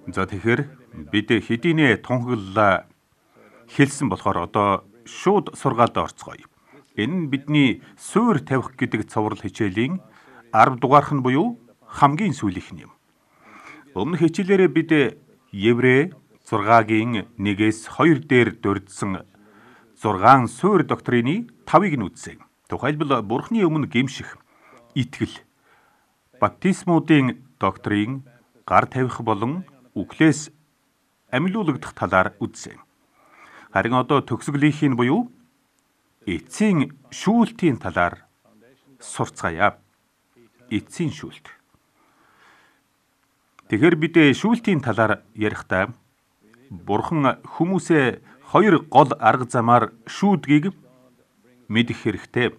За тэгэхээр бид хэдийнэ тунхаглалаа хэлсэн болохоор одоо шууд сургаалд орцгоё. Энэ нь бидний суурь тавих гэдэг цоврал хичээлийн 10 дугаарх нь буюу хамгийн сүүлийнх нь юм. Өмнөх хичээлээрээ бид Еврей 6-гийн 1-ээс 2 дээр дурдсан 6 суурь доктрины 5-ыг нь үзсэн. Тухайлбал Бурхны өмнө гэмших, итгэл, баптизмуудын доктрин, гар тавих болон үхлээс амьлуулагдах талаар үзсэн. Харин одоо төгсгөлийнх нь буюу эцсийн шүүлтийн талаар сурцгаая. Эцсийн шүүлт. Тэгэхээр бид шүүлтийн талаар ярихдаа Бурхан хүмүүсээ 2 гол арга замаар шүүдгийг мэдэх хэрэгтэй.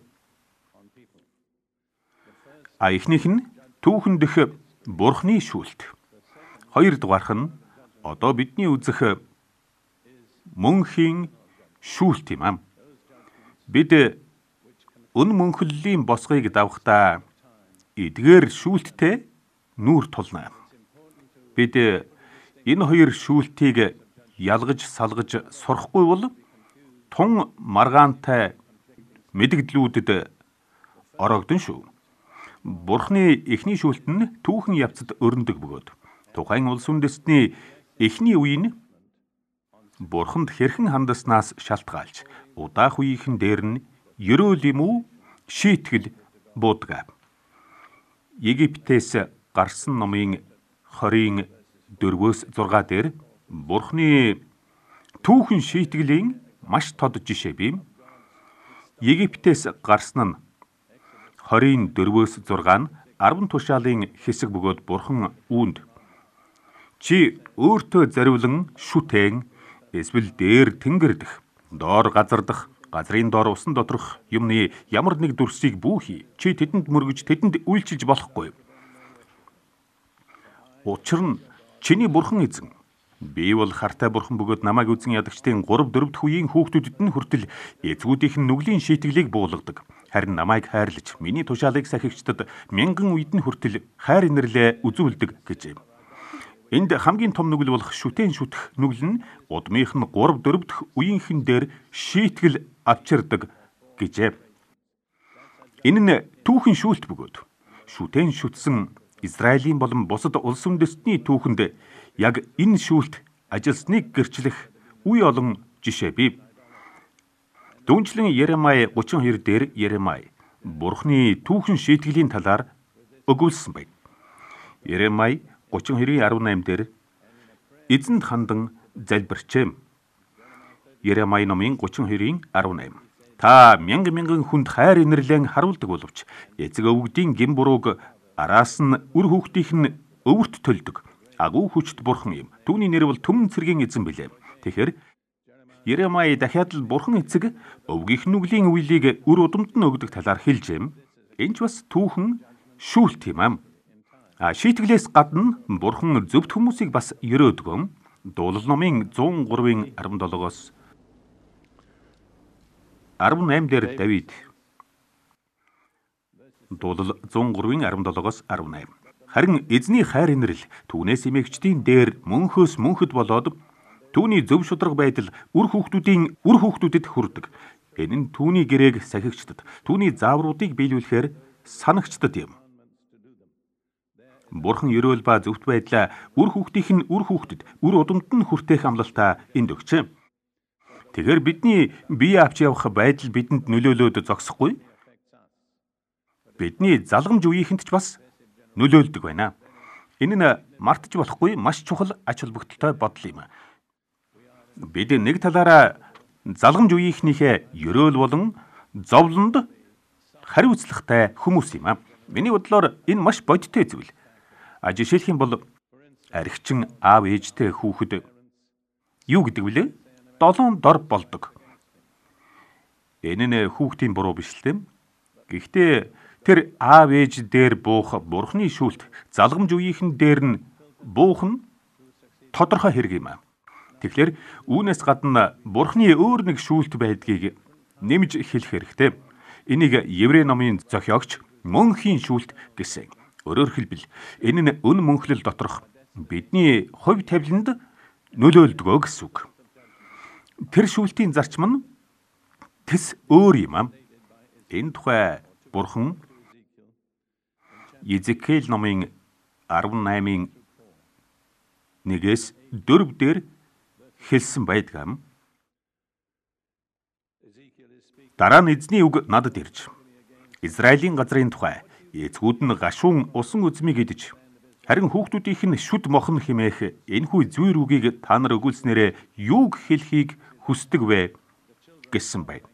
Эхнийх нь түүхэн дэх Бурхны шүүлт. 2 дугаарх нь одоо бидний үзэх мөнхийн шүүлт юм. Бид мөнхөллийн босгыг давахдаа эдгээр шүүлттэй нүүр тулна. Бид энэ 2 шүүлтийг ялгаж салгаж сурахгүй бол тун маргаантай мэдгдлүүдэд орогдсон шүү. Бурхны эхний шүүлт нь түүхэн явцад өрнөдөг бөгөөд тухайн улс үндэстний эхний үе нь Бурханд хэрхэн хандаснаас шалтгаалж удаах үеийнхэн дээр нь ерөөл юм уу шийтгэл буудаг. Египтээс гарсан номын 24-6 дээр Бурхны түүхэн шийтгэлийн маш тод жишээ бий. Египтээс гарсан нь 24-6 нь 10 тушаалын хэсэг бөгөөд Бурхан үүнд чи өөртөө заривлан шүтэн эсвэл дээр тэнгэр дэх, доор газар дах, газрын доор усан доторх юмны ямар нэг дүрсийг бүүхий. Чи тэдэнд мөргөж тэдэнд үйлчилж болохгүй. Учир нь чиний Бурхан эзэн. Би бол хартай Бурхан бөгөөд намайг үзэн ядагчдын 3-4 дэх үеийн хүүхдүүдэд нь хүртэл эцгүүдийнх нь нүглийн шийтгэлийг буулгадаг. Харин намайг хайрлаж, миний тушаалыг сахигчдад 1000 үед нь хүртэл хайр инэрлээ үзүүлдэг гэжээ. Энд хамгийн том нүгэл болох шүтэн шүтэх нүгэл нь удмынх нь 3-4 дэх үеийнхэн дээр шийтгэл авчирдаг гэжээ. Энэ нь түүхэн шүүлт бөгөөд шүтэн шүтсэн Израилийн болон бусад улс үндэстний түүхэнд яг энэ шүүлт ажилсныг гэрчлэх үе олон жишээ бий. Дүүнчлэн Еремай 32 дээр Еремай Бурхны түүхэн шийтгэлийн талаар өгүүлсэн байна. Еремай 32:18 дээр эзэнд хандан залбирчээ. Еремай номын 32:18. Та мянган хүнд хайр инэрлэн харуулдаг боловч эцэг өвгдийн гин бурууг араас нь үр хүүхдийнх нь өвөрт төлдөг. Агуу хүчт Бурхан юм. Түүний нэр бол Түмэн цэргийн эзэн билээ. Тэгэхээр Еремай дахиад л Бурхан эцэг өвгийнх нүглийн үйлийг үр удамд нь өгдөг талаар хэлжээ. Энэ ч бас түүхэн шүүлт юм. Шийтгэлээс гадна Бурхан зөвхт хүмүүсийг бас ерөөдгөө. Дуулал номын 103:17-оос 18 дээр Давид. Дуулал 103:17-оос 18. Харин эзний хайр инэрл түүнээс эмээгчдийн дээр мөнхөөс мөнхөд болоод түүний зөв шударга байдал үр хүүхдүүдэд хүрдэг. Энэ нь түүний гэрээг сахигчдад, түүний заавруудыг биелүүлэхээр санагчдад юм. Бурхан ерөөл ба зөвхт байдлаа үр хүүхдийнх нь үр хүүхдэд, үр удамд нь хүртээх амлалтаа энд өгчээ. Тэгэхээр бидний бие авч явах байдал бидэнд нөлөөлөөд зогсохгүй. Бидний залгамж үеийнхэнд ч бас нөлөөлдөг байна. Энэ нь мартаж болохгүй маш чухал ач холбогдолтой бодол юм. Бид нэг талаараа залгамж үеийнхнийхээ ерөөл болон зовлонд хариуцлагатай хүмүүс юм. Миний бодлоор энэ маш бодиттой зүйл. Жишээлх юм бол архичин аав ээжтэй хүүхэд юу гэдэг вүлээ? 7 дор болдог. Энэ нь хүүхдийн буруу биш л тийм. Гэхдээ тэр аав ээж дээр буух Бурхны шүүлт залгамж үеийнхэн дээр нь буух нь тодорхой хэрэг юм. Тэгэхээр үүнээс гадна Бурхны өөр нэг шүүлт байдгийг нэмж хэлэх хэрэгтэй. Энийг Еврей номын зохиогч мөнхийн шүүлт гэсэн. Өөрөөр хэлбэл энэ нь өн мөнхлөл доторх бидний хувь тавиланд нөлөөлдгөө гэсэн үг. Тэр шүүлтийн зарчим нь тэс өөр юм аа. Энэ тухай Бурхан Изекиэл номын 18-ын 1-ээс 4 дээр хэлсэн байдаг. Дараа нь эзний үг надад ирж, Израилийн газрын тухай эцгүүд нь гашуун усан үзмийг идэж, харин хүүхдүүдийнх нь шүд мохно хэмээх энэхүү зүйр үгийг та нар өгүүлснээрээ юуг хэлхийг хүсдэг вэ гэсэн байна.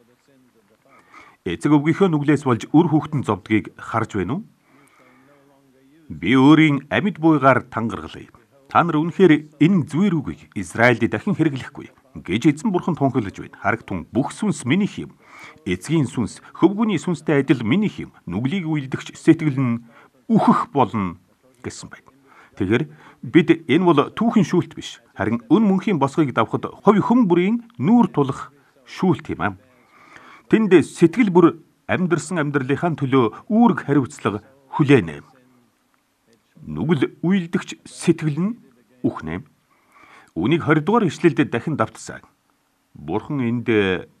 Эцэг өвгийнхөө нүглээс болж үр хүүхдэн зовдгийг харж байна уу? Би өөрийн амьд буйгаар тангаргалъя. Та нар үнэхээр энэ зүйр үгийг Израильд дахин хэрэглэхгүй гэж эзэн Бурхан тунхаглаж байна. Харагтун бүх сүнс минийх юм. Эцгийн сүнс, хөвгүний сүнстэй адил минийх юм. Нүглийг үйлдэгч сэтгэл нь үхэх болно гэсэн байна. Тэгэхээр бид энэ бол түүхэн шүүлт биш. Харин өн мөнхийн босгыг давхад хувь хүн бүрийн нүүр тулах шүүлт юм аа. Тэнд сэтгэл бүр амьдарсан амьдралынхаа төлөө үүрэг хариуцлага хүлээнэ. Нүгэл үйлдэгч сэтгэл нь үхнэ. Үнийг 20 дугаар ишлэлд дахин давтсан. Бурхан энд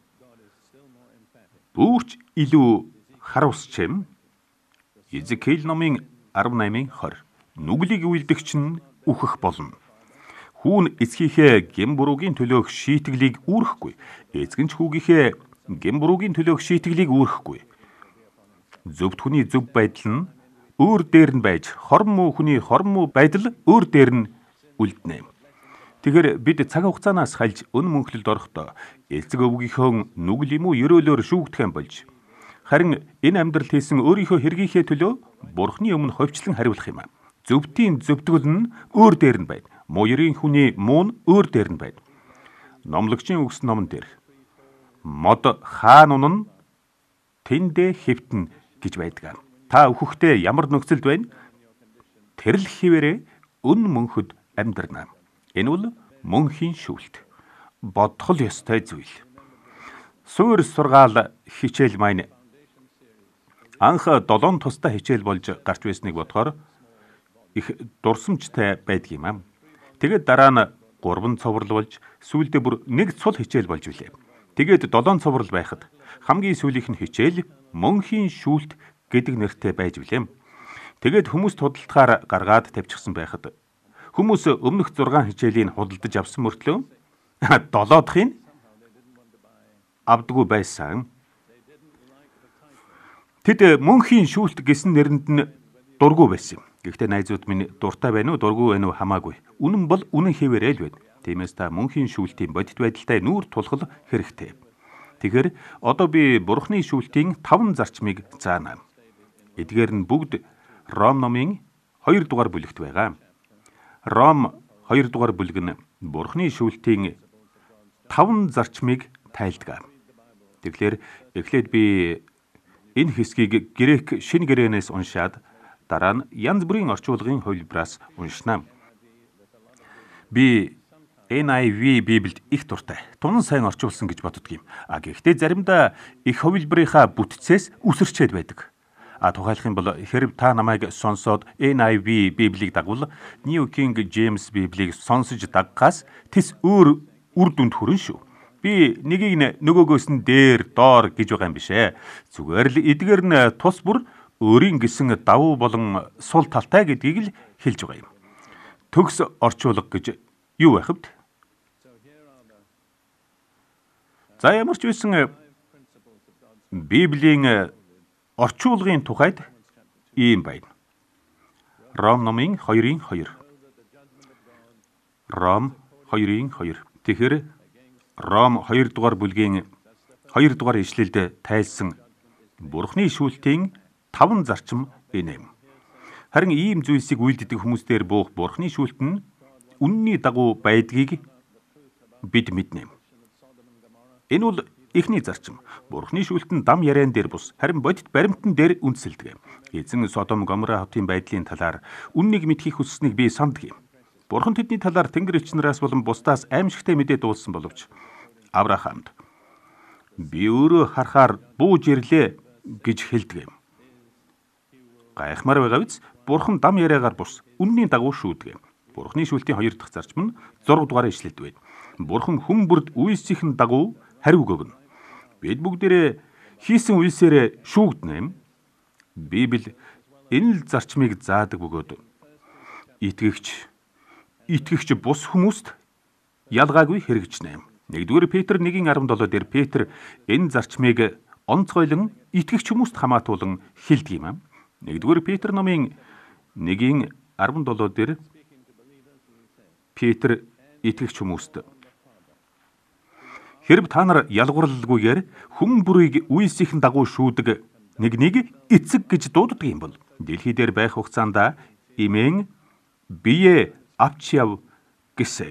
бүрч илүү харуулсчэм. Изекиэл номын 18-ын 20. Нүглийг үйлдэгч нь үхэх болно. Хүүн эцгийнхээ гэм буруугийн төлөөх шийтгэлийг үүрэхгүй. Эцгэнч хүүгийнхээ гэм буруугийн төлөөх шийтгэлийг үүрэхгүй. Зөвхт хүний зөв байдал нь өөр дээр нь байж, хорм муу хүний хорм муу байдал өөр дээр нь үлднэ. Тэгэхээр бид цаг хугацаанаас хальж өн мөнхлөлд орохдоо эцэг өвгийнхөө нүгэл юм уу ерөөлөөр шүүгдэх юм болж, харин энэ амьдрал хийсэн өөрийнхөө хэргийнхээ төлөө Бурхны өмнө ховчлон хариулах юм аа. Зөвтийн зөвтгөл нь өөр дээр нь байна. Муурын хүний муу нь өөр дээр нь байна. Номлогчийн үгс номон дээр мод хаан унан тэндэ хэвтэн гэж байдаг. Та өвхөхдөө ямар нөхцөлд байна? Тэрл хിവэрэ өн мөнхөд амьдрна. Энэ бол мөнхийн шүүлт. Бодхол ёстой зүйл. Суур сургаал хичээл маань анх 7 тустай хичээл болж гарч байсныг бодохоор их дурсамжтай байдаг юм аа. Тэгээд дараа нь 3 цоврал болж сүүлдээ бүр 1 цул хичээл болж билээ. Тэгээд 7 цоврал байхад хамгийн сүүлийнх нь хичээл мөнхийн шүүлт гэдэг нэртэй байж билээ. Тэгээд хүмүүс худалдахаар гаргаад тавьчихсан байхад хүмүүс өмнөх 6 хичээлийн худалдаж авсан мөртлөө 7 дахьын авдаггүй байсан. Тэд мөнхийн шүүлт гэсэн нэрэнд нь дургүй байсан юм. Гэхдээ найзууд минь дуртай байна уу, дургүй байна уу хамаагүй. Үнэн бол үнэн хэвээрээ л байна. Тиймээс та мөнхийн шүүлтийн бодит байдалтай нүүр тулах хэрэгтэй. Тэгэхээр одоо би Бурхны шүүлтийн 5 зарчмыг заана. Эдгээр нь бүгд Ром номын 2 дугаар бүлэгт байгаа. Ром 2 дугаар бүлэг нь Бурхны шүүлтийн 5 зарчмыг тайлдаг. Тэгэхээр эхлээд би энэ хэсгийг грек шинэ гэрээнээс уншаад дараа нь янз бүрийн орчуулгын хувилбараас уншнаа. Би NIV Библиэд их дуртай. Тунан сайн орчуулсан гэж боддог юм. Гэхдээ заримдаа их хувилбарынхаа бүтцээс үсэрчээд байдаг. Тухайлах юм бол хэрв та намайг сонсоод NIV Библийг дагвал New King James Библийг сонсож даггаас тэс өөр үр дүнд хүрэн шүү. Би нэгийг нөгөөгөөс нь дээр, доор гэж байгаа юм бишээ. Зүгээр л эдгээр нь тус бүр өөрийн гэсэн давуу болон сул талтай гэдгийг л хэлж байгаа юм. Төгс орчуулга гэж юу байх вэ? За ямар ч байсан Библийн орчуулгын тухайд ийм байна. Ром номын 2-ын 2. Ром 2-ын 2. Тэгэхээр Ром 2 дугаар бүлгийн 2 дугаар ишлэлд тайлсан Бурхны шүүлтийн 5 зарчим энэ юм. Харин ийм зүйлсийг үйлддэг хүмүүстээр буух Бурхны шүүлт нь үнний дагуу байдгийг бид мэднэ. Энэ бол эхний зарчим. Бурхны шүүлт нь дам яриан дээр бус, харин бодит баримтан дээр үндэслэдэг. Эзэн Содом Гомора хотын байдлын талаар үннийг мэдхийг хүссэнийг би санддаг юм. Бурхан тэдний талаар тэнгэр элчнараас болон бусдаас аимшигтай мэдээ дуулсан боловч Авраамд би өөрөө харахаар бууж ирлээ гэж хэлдэг юм. Гайхмаар байгаа биз? Бурхан дам яриагаар бус, үнний дагуу шүүдэг юм. Бурхны шүүлтийн 2 дахь зарчим нь 6 дугаар ишлэлд байна. Бурхан хүн бүрд үйлсийн дагуу хариуг өгнө. Бид бүгдээрээ хийсэн үйлсээрээ шүүгднэ. Библи энэ л зарчмыг заадаг бөгөөд итгэгч бус хүмүүст ялгаагүй хэрэгжнэ. 1-р Петр 1:17 дээр Петр энэ зарчмыг онцгойлон итгэгч хүмүүст хамаатуулан хэлдэг юм. 1-р Петр номын 1:17 дээр Петр итгэгч хүмүүст хэрв та нар ялгуурлалгүйгээр хүн бүрийг үйлсийн дагуу шүүдэг нэг эцэг гэж дууддаг юм бол дэлхий дээр байх хугацаанд имэн бие авч яв гэсэн.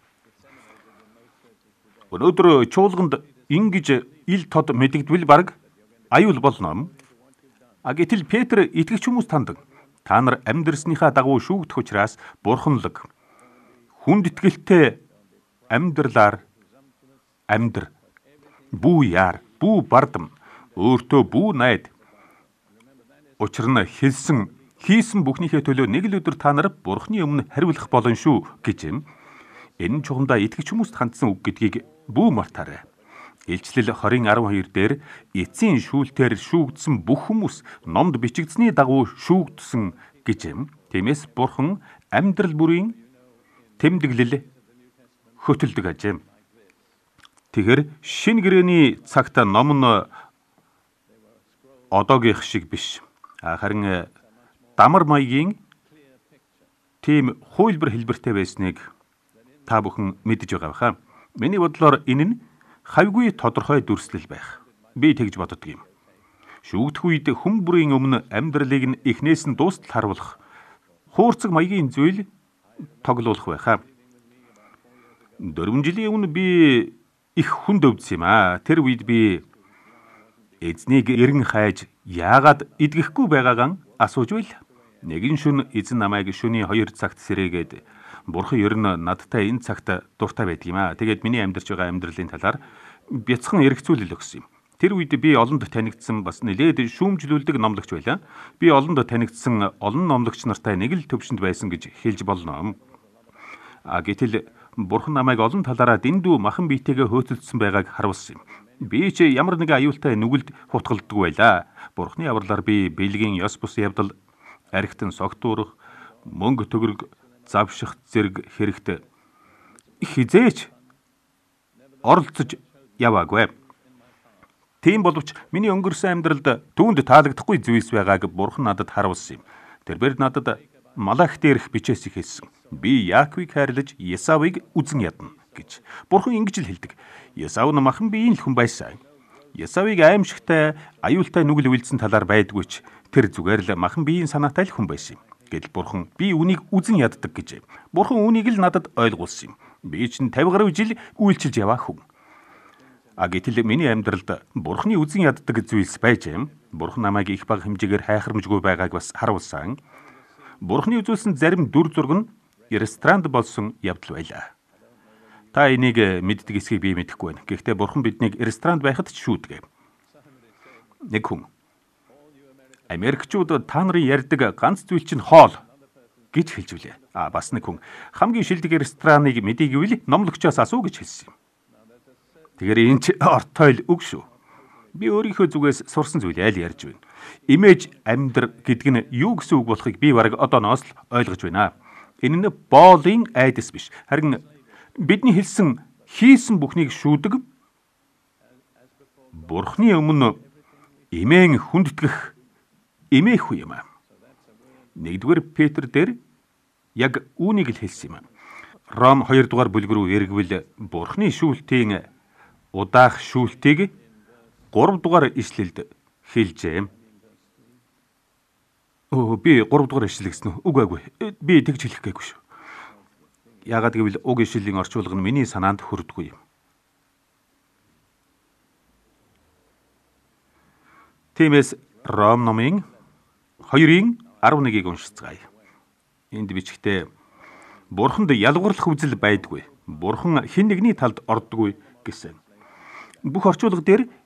Өнөөдөр чуулганд ингэж ил тод мэдэгдвэл баг аюул болно. Гэтэл Петр итгэгч хүмүүс танд та нар амьдрсныхаа дагуу шүүгдэх учраас бурханлаг хүнд итгэлтэй амьдралаар амьдр. Бүү яар, бүү бардам, өөртөө бүү найд. Учир нь хийсэн бүхнийхээ төлөө нэг л өдөр та нар бурхны өмнө хариулах болно шүү гэж юм. Энэ чухамдаа итгэгч хүмүүст хандсан үг гэдгийг бүү мартаарай. Илчлэл 20:12 дээр эцсийн шүүлтээр шүүгдсэн бүх хүмүүс номд бичигдсэний дагуу шүүгдсэн гэж юм. Тиймээс бурхан амьдрал бүрийн тэмдэглэл хөтөлдөг ажээ. Тэгэхээр шинэ гэрээний цагт ном нь одоогийнх шиг биш. Харин дамар маягийн тийм хуйлбар хэлбэртэй байсныг та бүхэн мэдэж байгаа баха. Миний бодлоор энэ нь хавьгүй тодорхой дүрслэл байх. Би тэгж боддог юм. Шүүгдэх үед хүн бүрийн өмнө амьдралыг нь эхнээс нь дуустал харуулах хуурцаг маягийн зүйл тоглуулах байхаа. 4 жилийн өмнө би их хүнд өвдсөн юм аа. Тэр үед би эзнийг эрен хайж яагаад идгэхгүй байгаагаа асууж байл. Нэгэн шөнө эзэн намайг шөнийн 2 цагт сэрээгээд бурхан ер нь надтай энэ цагт дуртай байдаг юм аа. Тэгээд миний амьдарч байгаа амьдралын талаар бяцхан эргцүүлэл өгсөн юм. Тэр үед би олонд танигдсан бас нэлээд шүүмжлүүлдэг номлогч байлаа. Би олонд танигдсан олон номлогч нартай нэг л төвшөнд байсан гэж хэлж болно. Гэтэл бурхан намайг олон талаараа дэндүү махан биетэйгээ хөөцөлдсөн байгааг харуулсан юм. Би ч ямар нэгэн аюултай нүгэлд хутгалддаг байлаа. Бурханы авралаар би бэлгийн ёс бус явдал, архитан согтуурах, мөнгө төгрөг завших зэрэг хэрэгт хизээч оролцож яваагүй. Тийм боловч миний өнгөрсөн амьдралд түүнд таалагдахгүй зүйлс байгааг бурхан надад харуулсан юм. Тэрээр надад малах дээрх бичээсийг хэлсэн. Би Яаковыг хайрлаж Есавыг үзэн ядна гэж. Бурхан ингэж л хэлдэг. Есав нь махан биеийн л хүн байсан. Есавыг аимшигтай, аюултай нүгэл үйлдсэн талаар байдгүй ч тэр зүгээр л махан биеийн санаатай л хүн байсан юм. Гэтэл бурхан би үнийг үзэн яддаг гэж. Бурхан үнийг л надад ойлгуулсан юм. Би чинь 50 гаруй жил үйлчилж яваа хүн. Гэтэл миний амьдралд бурханы үзэн яддаг зүйлс байж юм. Бурхан намайг их бага хэмжээгээр хайхрамжгүй байгааг бас харуулсан. Бурханы үзүүлсэн зарим дүр зураг нь ресторанд болсон явдал байлаа. Та энийг мэддэг эсхийг би мэдэхгүй байна. Гэхдээ бурхан биднийг ресторанд байхад ч шүүдэг. Нэг хүн Америкчууд та нарын ярьдаг ганц зүйл чинь хоол гэж хэлж билээ. Бас нэг хүн хамгийн шилдэг рестораныг мэдээ гэвэл номлогчоос асуу гэж хэлсэн юм. Тэгэхээр энэ ч ортойл үг шүү. Би өөрийнхөө зүгээс сурсан зүйл айл ярьж байна. Имиж амьдр гэдэг нь юу гэсэн үг болохыг би бараг одооноос л ойлгож байна. Энэ нь боолын айдас биш. Харин бидний хийсэн бүхнийг шүүдэг бурхны өмнө имэн хүндэтгэх эмээх үе юм. 1-р Петр дээр яг үүнийг л хэлсэн юм. Ром 2 дугаар бүлэг рүү эргэвэл бурхны шүүлтийн удаах шүүлтийг 3 дугаар ишлэлд хэлжээ. Би 3 дугаар ишлэл гэсэн үү? Үгүй. Би тэгж хэлэх гээгүй шүү. Яагаад гэвэл уг ишлэлийн орчуулга нь миний санаанд хүрдэггүй юм. Тиймээс Ром номын 2:11-ийг уншицгаая. Энд бичгтээ бурханд ялгуурлах үзэл байдгүй. Бурхан хэн нэгний талд ордоггүй гэсэн. Бүх орчуулга дээр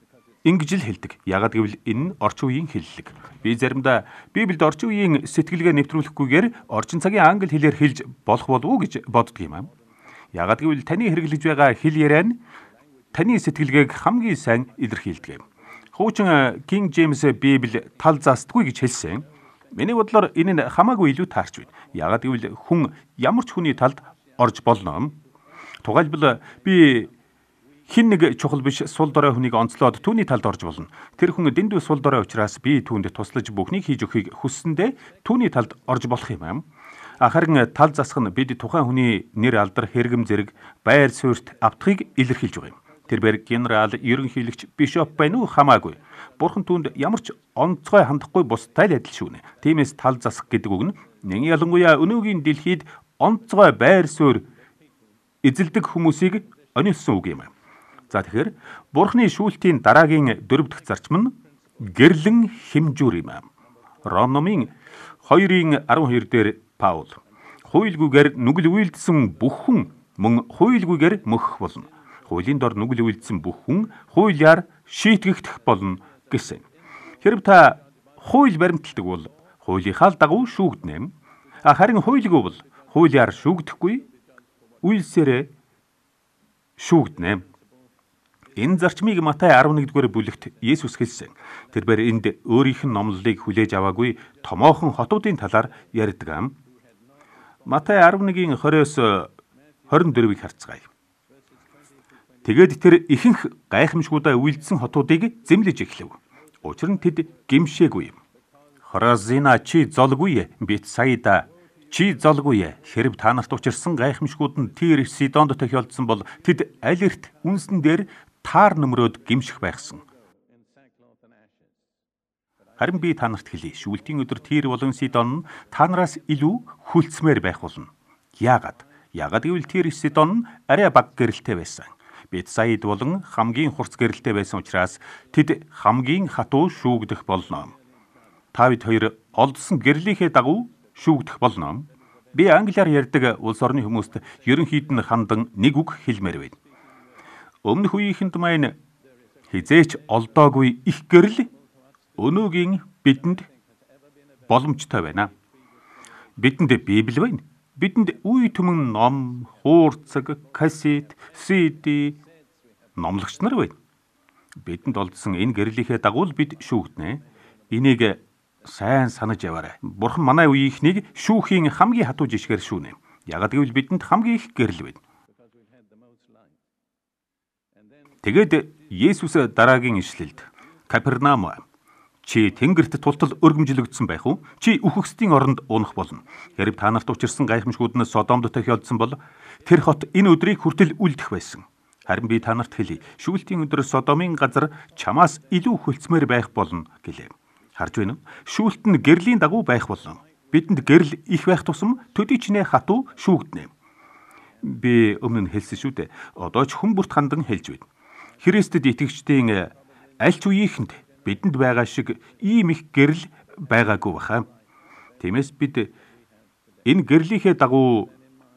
Ингэж л хэлдэг. Яагад гэвэл энэ нь орчин үеийн хэллэг. Би заримдаа Библиэд орчин үеийн сэтгэлгээ нэвтрүүлэхгүйгээр орчин цагийн англи хэлээр хэлж болох болов уу гэж боддөг юм аа. Яагад гэвэл таны хэрэглэж байгаа хэл яриа нь таны сэтгэлгээг хамгийн сайн илэрхийлдэг юм. Хуучин King James Библи тал заастгүй гэж хэлсэн. Миний бодлоор энэ нь хамаагүй илүү таарч байна. Яагад гэвэл хүн ямар ч хүний талд орж болно. Тухайлбал би хин нэг чухал биш сул дорой хүнийг онцлоод түүний талд орж болно. Тэр хүн дэндүү сул дорой учраас би түүнд туслаж бүхнийг хийж өгөхийг хүссэндээ түүний талд орж болох юм. Харин тал засах нь бид тухайн хүний нэр алдар, хэрэгэм зэрэг, байр суурьт автахыг илэрхийлж байгаа юм. Тэрээр генерал, ерөнхийлөгч, бишоп байна уу хамаагүй. Бурхан түүнд ямар ч онцгой хандахгүй бустай л адил шүүнэ. Тиймээс тал засах гэдэг үг нь нэг ялангуяа өнөөгийн дэлхийд онцгой байр суурь эзэлдэг хүмүүсийг онилсон үг юм. За тэгэхээр Бурханы шүүлтийн дараагийн 4 дахь зарчим нь гэрлэн хэмжүүр юм. Ром номын 2:12 дээр Паул хуйлгүйгээр нүгэл үйлдсэн бүх хүн мөн хуйлгүйгээр мөхөх болно. Хуулийн дор нүгэл үйлдсэн бүх хүн хуулиар шийтгэгдэх болно гэсэн. Хэрв та хууль баримталдаг бол хуулийнхаа дагуу шүүгдэнэ. Харин хуйлгүй бол хуулиар шүүгдэхгүй үйлсээрээ шүүгдэнэ. Энэ зарчмыг Матай 11-р бүлэгт Есүс хэлсэн. Тэрээр энд өөрийнх нь номлолыг хүлээж аваагүй томоохон хотуудын талаар ярьдаг юм. Матай 11:20-24-ийг харцгаая. Тэгээд тэр ихэнх гайхамшгуудаа үйлдсэн хотуудыг зэмлэж эхлэв. Учир нь тэд гимшээгүй юм. Хоразина чи золгүй, Бетсайда чи золгүй. Хэрв та нарт учирсан гайхамшгууд нь Тир, Сидонд тохиолдсон бол тэд аль эрт үнсэн дээр таар нөмрөөд гимших байхсан. Харин би та нарт хэлье. Шүүлтийн өдөр Тир болон Сидон нь та нараас илүү хүлцмээр байх болно. Яагаад гэвэл Тир, Сидон нь арай бага гэрэлтэй байсан. Бетсайд болон хамгийн хурц гэрэлтэй байсан учраас тэд хамгийн хатуу шүүгдэх болно. Та бид хоёр олдсон гэрлийнхээ дагуу шүүгдэх болно. Би англиар ярьдаг улс орны хүмүүст ерөнхийд нь хандан нэг үг хэлмээр байна. Өмнөх үеийнхэнд маань хизээч олдоогүй их гэрэл өнөөгийн бидэнд боломжтой байна. Бидэнд Библи байна. Бидэнд үе түмэн ном, хуурцаг, кассет, CD, номлогч нар байна. Бидэнд олдсон энэ гэрлийнхээ дагуу бид шүүгднэ. Энийг сайн санаж яваарай. Бурхан манай үеийнхнийг шүүхийн хамгийн хатуу жишгээр шүүнэ. Яагад гэвэл бидэнд хамгийн их гэрэл байна. Тэгээд Есүс дараагийн ишлэлд Капернаум чи тэнгэрт тултал өргөмжлөгдсөн байх уу? Чи үхэгсдийн оронд унах болно. Хэрв та нарт учирсан гайхамшгууд нь Содомд тохиолдсон бол тэр хот энэ өдрийг хүртэл үлдэх байсан. Харин би та нарт хэлье. Шүүлтийн өдөр Содомын газар чамаас илүү хөлцмөр байх болно гэлээ. Харж байна уу? Шүүлт нь гэрлийн дагуу байх болно. Бидэнд гэрэл их байх тусам төдий ч нэ хатуу шүүгднэ. Би өмнө нь хэлсэн шүү дээ. Одоо ч хүн бүрт хандан хэлж байна. Христэд итгэгчдийн аль ч үеийнхэнд бидэнд байгаа шиг ийм их гэрэл байгаагүй баха. Тиймээс бид энэ гэрлийнхээ дагуу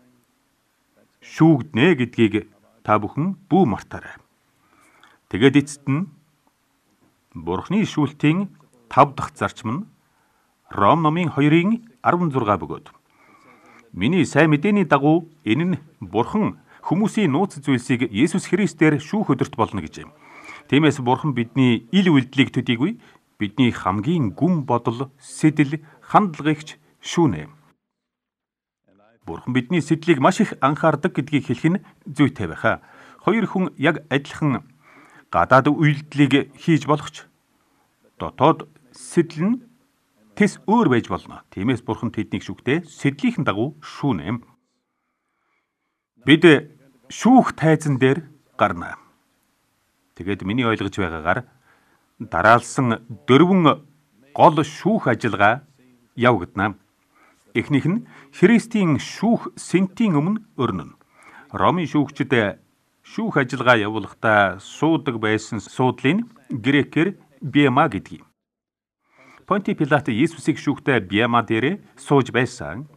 шүүгднэ гэдгийг та бүхэн бүү мартаарай. Тэгээд эцэст нь Бурхны шүүлтийн 5 дахь зарчим нь Ром номын 2:16 бөгөөд. Миний сайн мэдээний дагуу энэ нь Бурхан хүмүүсийн нууц зүйлсийг Есүс Христээр шүүх өдөрт болно гэж юм. Тиймээс Бурхан бидний ил үйлдлийг төдийгүй бидний хамгийн гүн бодол, сэтэл, хандлагыг шүүнэ. Бурхан бидний сэтлийг маш их анхаардаг гэдгийг хэлэх нь зүйтэй байхаа. Хоёр хүн яг адилхан гадаад үйлдлийг хийж болох ч дотоод сэтэл нь тэс өөр байж болно. Тиймээс Бурхан тэднийг шүүхдээ сэтлийнхэн дагуу шүүнэ. Бид шүүх тайзан дээр гарна. Тэгээд миний ойлгож байгаагаар дараалсан 4 гол шүүх ажиллагаа явагдана. Эхнийх нь Христийн шүүх сэнтийн өмнө өрнөн. Ромын шүүгчид шүүх ажиллагаа явуулахдаа суудаг байсан суудлын грекээр биема гэдгийг. Понти Пилат Есүсийг шүүхдээ биема дээр сууж байсан.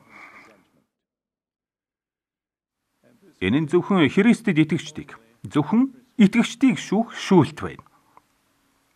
Энэ нь зөвхөн Христэд итгэгчдийг, зөвхөн итгэгчдийг шүүх шүүлт байна.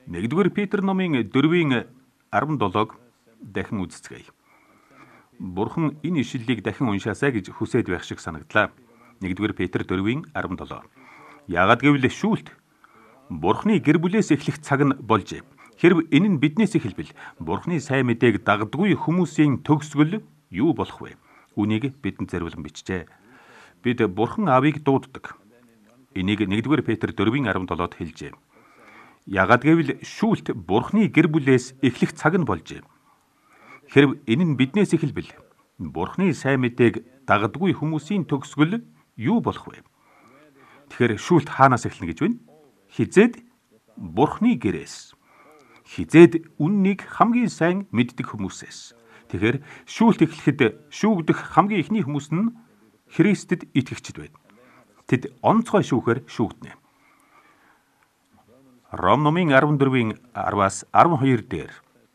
1-р Петр номын 4-ийн 17-г дахин үзцгээе. Бурхан энэ ишлэлийг дахин уншаасаа гэж хүсэж байх шиг санагдлаа. 1-р Петр 4-ийн 17. Яагад гэвэл шүүлт Бурханы гэр бүлээс эхлэх цаг нь болжээ. Хэрв энэ нь биднээс эхэлбэл Бурханы сайн мэдээг дагдгүй хүмүүсийн төгсгөл юу болох вэ? Үнийг бидэнд зориулан бичжээ. Бид Бурхан Аавыг дууддаг. Энийг 1-р Петр 4-ийн 17-д хэлжээ. Яагад гэвэл шүүлт Бурханы гэр бүлээс эхлэх цаг нь болжээ. Хэрв энэ нь биднээс эхэлбэл Бурханы сайн мэдээг дагдгүй хүмүүсийн төгсгөл юу болох вэ? Тэгэхээр шүүлт хаанаас эхэлнэ гэж байна? Хизээд Бурханы гэрээс. Хизээд үннийг хамгийн сайн мэддэг хүмүүсээс. Тэгэхээр шүүлт эхлэхэд шүүгдэх хамгийн ихний хүмүүс нь Христэд итгэгчд байна. Тэд онцгой шүүхээр шүүгднэ. Ром номын 14-ийн 10-аас 12 дээр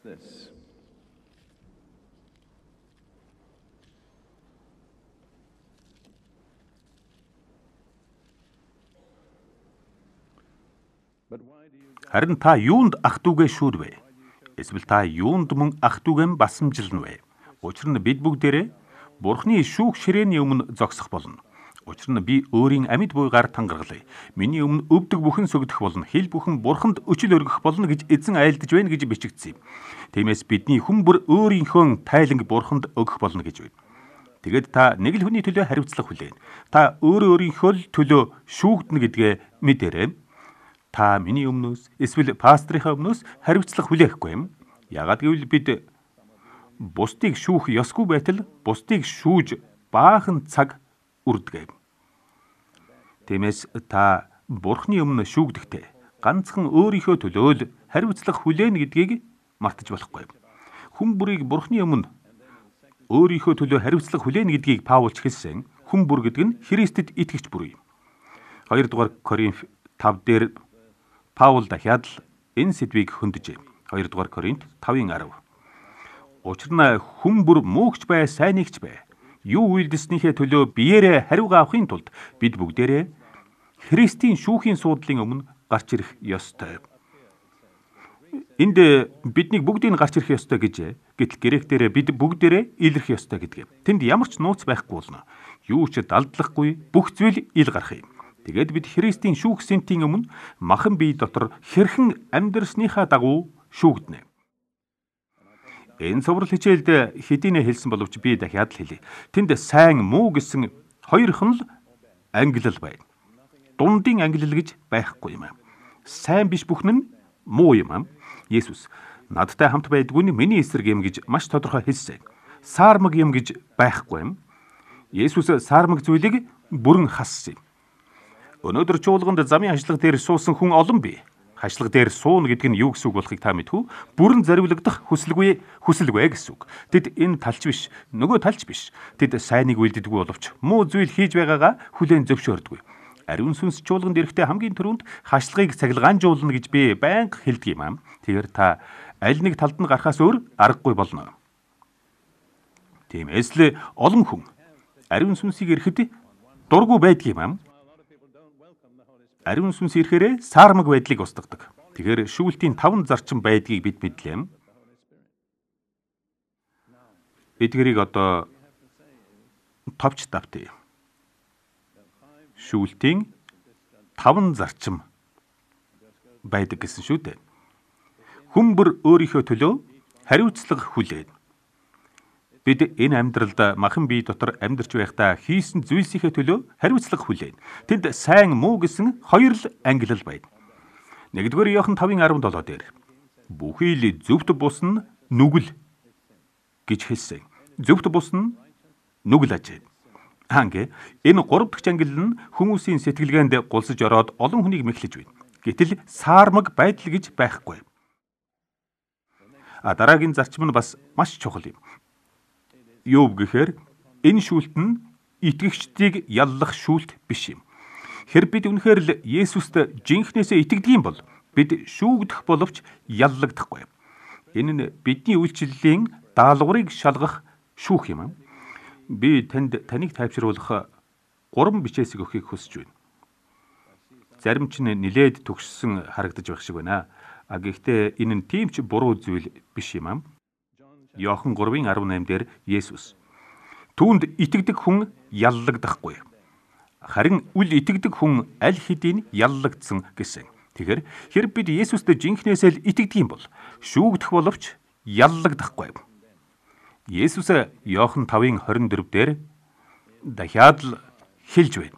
харин та юунд ах дүүгээ шүүдвэ? Эсвэл та юунд мөн ах дүүгээ басамжилна вэ? Учир нь бид бүгдээрээ Бурханы шүүх ширээний өмнө зогсох болно. Учир нь би өөрийн амьд буйгаар тангаргалъя. Миний өмнө өвдөг бүхэн сүгдэх болно. Хил бүхэн Бурханд өчил өргөх болно гэж эзэн айлдж байна гэж бичигдсэн юм. Тиймээс бидний хүн бүр өөрийнхөө тайланг Бурханд өгөх болно гэж байна. Тэгэд та нэг л хүний төлөө хариуцлага хүлээн. Та өөрийнхөө төлөө шүүгднэ гэдгээ мэдээрэй. Та миний өмнөөс эсвэл пастрийнхаа өмнөөс хариуцлага хүлээхгүй юм. Яагаад гэвэл бид бусдыг шүүх ёсгүй байтал бусдыг шүүж баахан цаг үрдэг. Тиймээс та Бурханы өмнө шүүгдэхдээ ганцхан өөрийнхөө төлөө л хариуцлага хүлээнэ гэдгийг мартаж болохгүй. Хүн бүрийг Бурханы өмнө өөрийнхөө төлөө хариуцлага хүлээнэ гэдгийг Паулч хэлсэн. Хүн бүр гэдэг нь Христэд итгэгч бүр юм. 2-р Коринф 5 дээр Паул дахиад л энэ сэдвийг хөндөж 2-р Коринт 5:10. Учир нь хүн бүр муугч бай, сайнигч бай. Юу үйлдэснийхээ төлөө биеэрээ хариугаа авахын тулд бид бүгдээрээ Христийн шүүхийн суудлын өмнө гарч ирэх ёстой. Энд биднийг бүгдийг гарч ирэх ёстой гэж гэтэл гректээр бид бүгдээрээ илэрх ёстой гэдгийг. Тэнд ямар ч нууц байхгүй болно. Юу ч далдлахгүй бүх зүйл ил гарах юм. Тэгээд бид Христийн шүүх сэнтийн өмнө махан бие дотор хэрхэн амьдрсныхаа дагуу шүүгднэ. Энэ цоврал хичээлд хэдийнэ хэлсэн боловч би дахиад л хэлье. Тэнд сайн муу гэсэн хоёрхан л ангилал байна. Дундын ангилал гэж байхгүй юм. Сайн биш бүхэн нь муу юм. Есүс надтай хамт байдгүй нь миний эсрэг юм гэж маш тодорхой хэлсэн. Саармаг юм гэж байхгүй юм. Есүс саармаг зүйлийг бүрэн хассан юм. Өнөөдөр чуулганд замын хажлага дээр суусан хүн олон бий. Хажлага дээр сууна гэдэг нь юу гэсэн үг болохыг та мэдв үү? Бүрэн зориулагдах хүсэлгүй гэсэн үг. Тэд энэ талч биш, нөгөө талч биш. Тэд сайныг үйлддэггүй боловч муу зүйл хийж байгаагаа хүлээн зөвшөөрдөггүй. Ариун сүнс чуулганд ирэхдээ хамгийн түрүүнд хажлагыг цахилгаанжуулна гэж би байнга хэлдэг юм. Тэгэхээр та аль нэг талд нь гарахаас өөр аргагүй болно. Тиймээс л олон хүн ариун сүнсийг ирэхэд дургүй байдаг юм. Ариун сүнс ирэхээрээ саармаг байдлыг устгадаг. Тэгэхээр шүүлтийн 5 зарчим байдгийг бид мэдлээ. Эдгэрийг одоо товч давтъя. Шүүлтийн 5 зарчим байдаг гэсэн шүү дээ. Хүн бүр өөрийнхөө төлөө хариуцлага хүлээн. Бид энэ амьдралд махан бие дотор амьдарч байхдаа хийсэн зүйлсийнхээ төлөө хариуцлага хүлээн. Тэнд сайн муу гэсэн хоёр л ангилал байна. 1-р Иохан 5:17 дээр бүхий л зөвхт бус нь нүгэл гэж хэлсэн. Зөвхт бус нь нүгэл ажээ. Хангэ энэ 3 дахь ангилал нь хүмүүсийн сэтгэлгээнд гулсаж ороод олон хүнийг мэхлэж байна. Гэтэл саармаг байдал гэж байхгүй. Дараагийн зарчим нь бас маш чухал юм. Юу гэхээр энэ шүүлт нь итгэгчдийг яллах шүүлт биш юм. Хэрэг бид үнэхээр л Есүст жинхнээсээ итгэдэг юм бол бид шүүгдэх боловч яллагдахгүй. Энэ нь бидний үйлчлэлийн даалгаврыг шалгах шүүх юм. Би таныг тайвшруулах 3 бичээсийг өгөхийг хүсэж байна. Зарим ч нэлээд төгссөн харагдаж байх шиг байна. Гэхдээ энэ нь тийм ч буруу зүйл биш юм аа. Иохан 3:18 дээр Есүс түүнд итгэдэг хүн яллагдахгүй. Харин үл итгэдэг хүн аль хэдийн яллагдсан гэсэн. Тэгэхээр хэрэг бид Есүстэй жинхнээсээ л итгэдэг юм бол шүүгдэх боловч яллагдахгүй. Есүс Иохан 5:24 дээр дахиад л хэлж байна.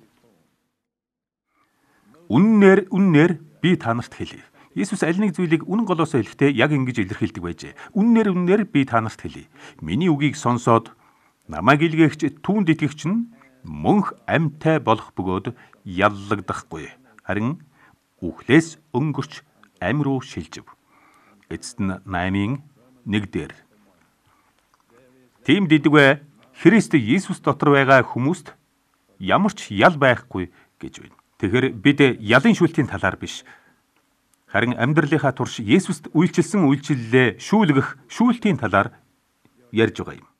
Үннээр би танарт хэлье. Есүс аль нэг зүйлийг үнэн голоосоо хэлэхдээ яг ингэж илэрхийлдэг байжээ. Үннээр би танарт хэлье. Миний үгийг сонсоод намайг илгээгч түүнд итгэгч нь мөнх амьтай болох бөгөөд яллагдахгүй. Харин үхлээс өнгөрч амь руу шилжив. Эцэст нь 8:1 дээр. Тийм дэдвэ Христ Есүс дотор байгаа хүмүүст ямар ч ял байхгүй гэж байна. Тэгэхээр бид ялын шүүлтийн талаар биш, харин амьдралынхаа турш Есүст үйлчилсэн үйлчлэлээ шүүлгэх шүүлтийн талаар ярьж байгаа юм.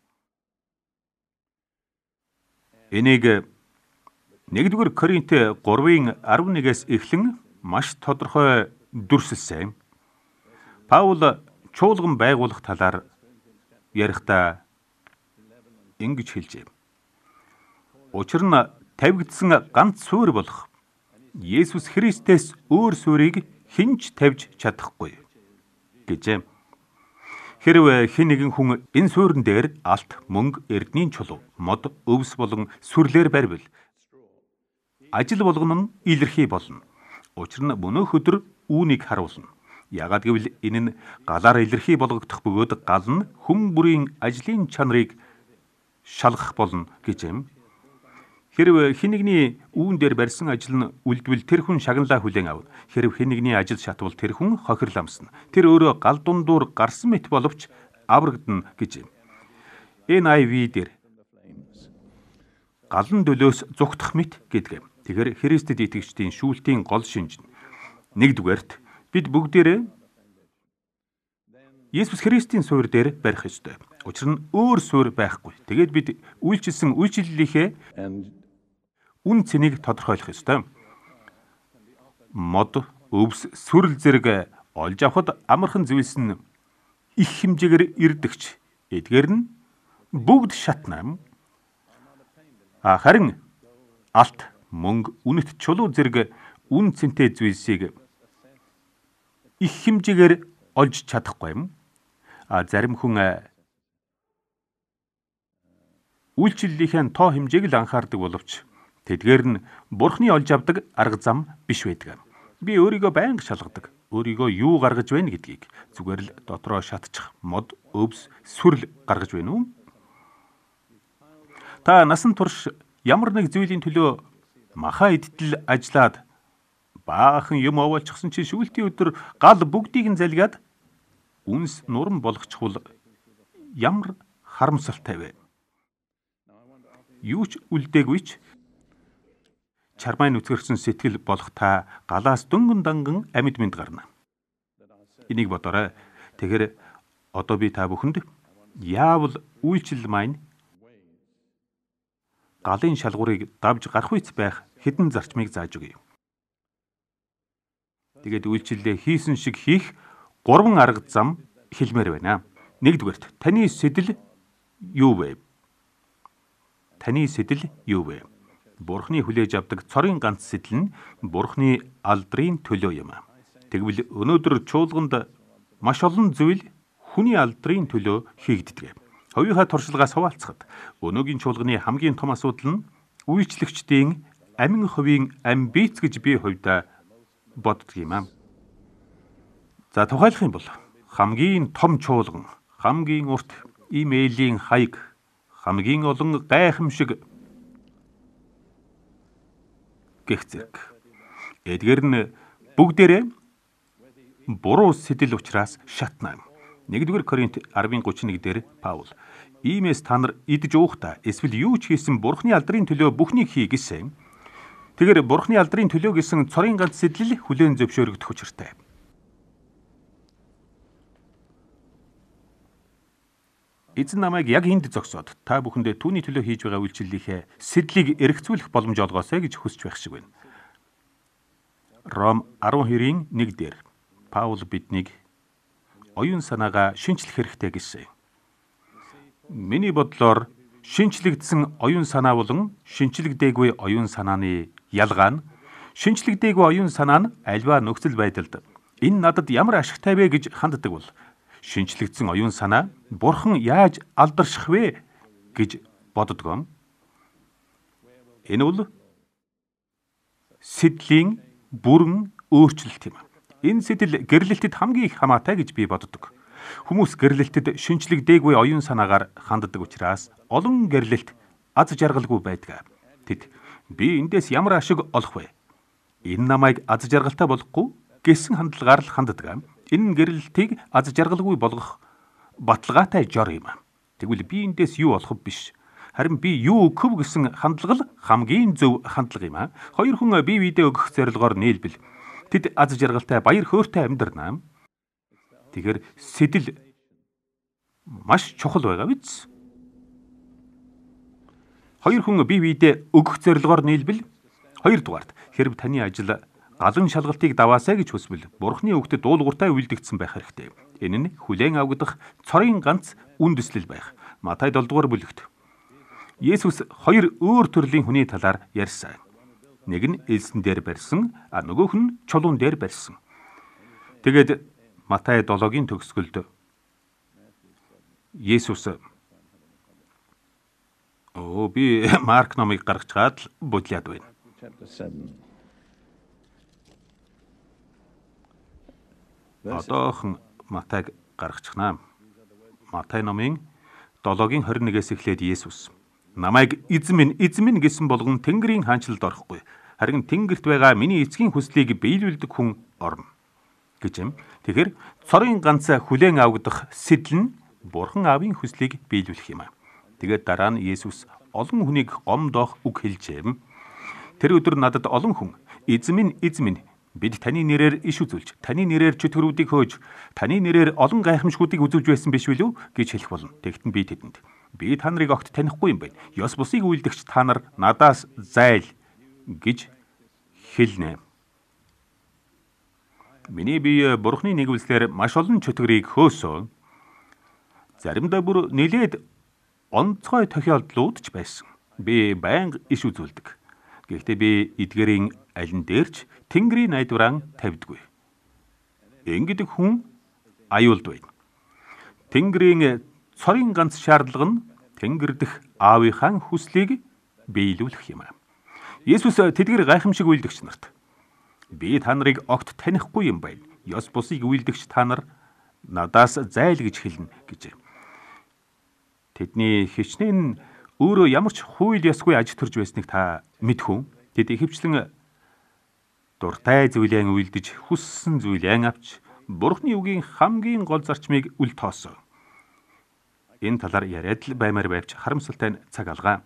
Энийг 1-р Коринт 3:11-ээс эхлэн маш тодорхой дүрсэлсэн. Паул чуулган байгуулах талаар ярихдаа ингэж хэлжээ. Учир нь тавигдсан ганц суурь болох Есүс Христээс өөр суурийг хинч тавьж чадахгүй гэжээ. Хэрвээ хэн нэгэн хүн энэ суурин дээр алт, мөнгө, эрдэнийн чулуу, мод, өвс болон сүрлээр барьвал ажил болгоно нь илэрхий болно. Учир нь мөнөөх өдөр үүнийг харуулна. Яагад гэвэл энэ нь галаар илэрхий болгогдох бөгөөд гал нь хүн бүрийн ажлын чанарыг шалгах болно гэж юм. Хэрвээ хэн нэгний үүн дээр барьсан ажил нь үлдвэл тэр хүн шагналаа хүлээн авна. Хэрвээ хэн нэгний ажил шатвал тэр хүн хохирол амсна. Тэр өөрөө гал дундуур гарсан мэт боловч аврагдана гэж юм. NIV дээр галан дөлөөс зүгтах мэт гэдэг юм. Тэгэхээр Христэд итгэгчдийн шүүлтийн гол шинж нь 1-дүгээрт бид бүгдээрээ Есүс Христийн суурь дээр барих ёстой. Учир нь өөр суурь байхгүй. Тэгээд бид үйлчилсэн үйлчлэлийнхээ үн цэнийг тодорхойлох ёстой. Мод, өвс, сүрэл зэрэг олж авахд амархан зүйлс нь их хэмжээгээр ирдэгч. Эдгээр нь бүгд шатна. Харин алт, мөнгө, үнэт чулуу зэрэг үн цэнтэй зүйлсийг их хэмжээгээр олж чадахгүй юм. Зарим хүн үйлчлэлийнхээ тоо хэмжээг л анхаардаг боловч тэдгээр нь Бурхны олж авдаг арга зам биш байдаг. Би өөрийгөө байнга шалгадаг. Өөрийгөө юу гаргаж байна гэдгийг зүгээр л дотроо шатчих мод, өвс, сүрэл гаргаж байна уу? Та насан турш ямар нэг зүйлийн төлөө маха идтэл ажиллаад баахан юм овоолчихсан чинь шүүлтийн өдөр гал бүгдийг нь залгиад үнс нуран болгочихвол ямар харамсалтай вэ? Юу ч үлдээгүй ч чармай нүцгэрсэн сэтгэл болох та галаас дөнгөн данган амьд мэд гарна. Энийг бодоорой. Тэгэхээр одоо би та бүхэнд яавал үйлчлэл маань галын шалгуурыг давж гарах үйц байх хэдэн зарчмыг зааж өгье. Тэгээд үйлчлэлээ хийсэн шиг хийх 3 арга зам хэлмээр байна. 1-дүгээрт таны сэтэл юу вэ? Таны сэтэл юу вэ? Бурхны хүлээж авдаг цорын ганц сэтэл нь Бурхны алдрын төлөө юм. Тэгвэл өнөөдөр чуулганд маш олон зүйл хүний алдрын төлөө хийгддэг. Хувийнхаа туршлагаас хуваалцахад өнөөгийн чуулганы хамгийн том асуудал нь үйлчлэгчдийн амин хувийн амбиц гэж би хувьдаа боддог юм. За тухайлах юм бол хамгийн том чуулган, хамгийн урт имэйлийн хаяг, хамгийн олон гайхамшиг гэх зэрэг. Эдгээр нь бүгдээрээ буруу сэтэл учраас шатна. 1-р Коринт 10:31 дээр Паул иймээс та нар идж уухдаа эсвэл юу ч хийсэн Бурхны алдрын төлөө бүхнийг хий гэсэн. Тэгэхээр Бурхны алдрын төлөө гэсэн цорын ганц сэтэл хүлээн зөвшөөрөгдөх учиртай. Эзэн намайг яг энд зогсоод та бүхэндээ түүний төлөө хийж байгаа үйлчлэлийнхээ сэдлийг эргцүүлэх боломж олгоосэй гэж хүсэж байх шиг байна. Ром 12:1 дээр Паул биднийг оюун санаагаа шинчлэх хэрэгтэй гэсэн. Миний бодлоор шинчлэгдсэн оюун санаа болон шинчлэгдээгүй оюун санааны ялгаа нь шинчлэгдээгүй оюун санаа нь альва нөхцөл байдалд энэ надад ямар ашигтай вэ гэж ханддаг бол шинчлэгдсэн оюун санаа Бурхан яаж алдарших вэ гэж боддгоо. Энэ бол сэдлийн бүрэн өөрчлөлт юм. Энэ сэдэл гэрлэлтэд хамгийн их хамаатай гэж би боддог. Хүмүүс гэрлэлтэд шинчлэгдээгүй оюун санаагаар ханддаг учраас олон гэрлэлт аз жаргалгүй байдаг. Тэд би эндээс ямар ашиг олох вэ? Энэ намайг аз жаргалтай болохгүй гэсэн хандлагаар л ханддаг. Энэ гэрлэлтийг аз жаргалгүй болгох баталгаатай жор юм. Тэгвэл би эндээс юу олох биш. Харин би юу өгөх гэсэн хандлага л хамгийн зөв хандлага юм. Хоёр хүн бие биедээ өгөх зорилгоор нийлбэл тэд аз жаргалтай баяр хөөртэй амьдрнаа. Тэгэхээр сэдэл маш чухал байгаа биз? Хоёр хүн бие биедээ өгөх зорилгоор нийлбэл хоёрдугаарт хэрв таны ажил галан шалгалтыг даваасаа гэж хүсвэл Бурхны үгтэд дуулууртай үйлдэгдсэн байх хэрэгтэй. Энэ нь хүлээн авагдах цорын ганц үндэслэл байх. Матай 7 дугаар бүлэгт Есүс хоёр өөр төрлийн хүний талаар ярьсан. Нэг нь элсэн дээр барьсан, нөгөөх нь чулуун дээр барьсан. Тэгээд Матай 7-гийн төгсгөлд Есүс би Марк номыг гаргаж чаад бодлоод байна. Одоохон Матайг гаргачихнаа. Матай номын 7-гийн 21-ээс эхлээд Есүс намайг эзэн минь гэсэн болгон Тэнгэрийн хаанчлалд орохгүй. Харин Тэнгэрт байгаа миний эцгийн хүслийг биелүүлдэг хүн орно гэж юм. Тэгэхээр цорын ганц хүлээн авагдах сэдэл нь Бурхан Аавын хүслийг биелүүлэх юм. Тэгээд дараа нь Есүс олон хүнийг гомдоох үг хэлжээ. Тэр өдөр надад олон хүн эзэн минь бид таны нэрээр иш үзүүлж, таны нэрээр чөтгөрүүдийг хөөж, таны нэрээр олон гайхамшгуудыг үзүүлж байсан биш билүү гэж хэлэх болно. Тэгтэн би тэдэнд би та нарыг огт танихгүй юм байна. Ёс бусыг үйлдэгч та нар надаас зайл гэж хэлнэ. Миний бие Бурхны нэгүүлслээр маш олон чөтгөрийг хөөсөө. Заримдаа бүр нэлээд онцгой тохиолдлууд ч байсан. Би байнга иш үзүүлдэг. Гэхдээ би эдгэрийн алин дээрч Тэнгэрийн найдвараа тавьдаггүй. Ингэдэг хүн аюулд байна. Тэнгэрийн цорын ганц шаардлага нь Тэнгэр дэх Аавынхаа хүслийг биелүүлэх юм. Есүс тэдгэр гайхамшиг үйлдэгч нарт би та нарыг огт танихгүй юм байна. Ёс бусыг үйлдэгч та нар надаас зайл гэж хэлнэ гэж. Тэдний хичнээн өөрөө ямар ч хууль ёсгүй аж төрж байсныг та мэдхүү. Тэд ихэвчлэн дуртай зүйлээ үйлдэж, хүссэн зүйлээ авч, Бурхны үгийн хамгийн гол зарчмыг үл тоосоо. Энэ талаар яриад л баймаар байвч харамсалтай цаг алгаа.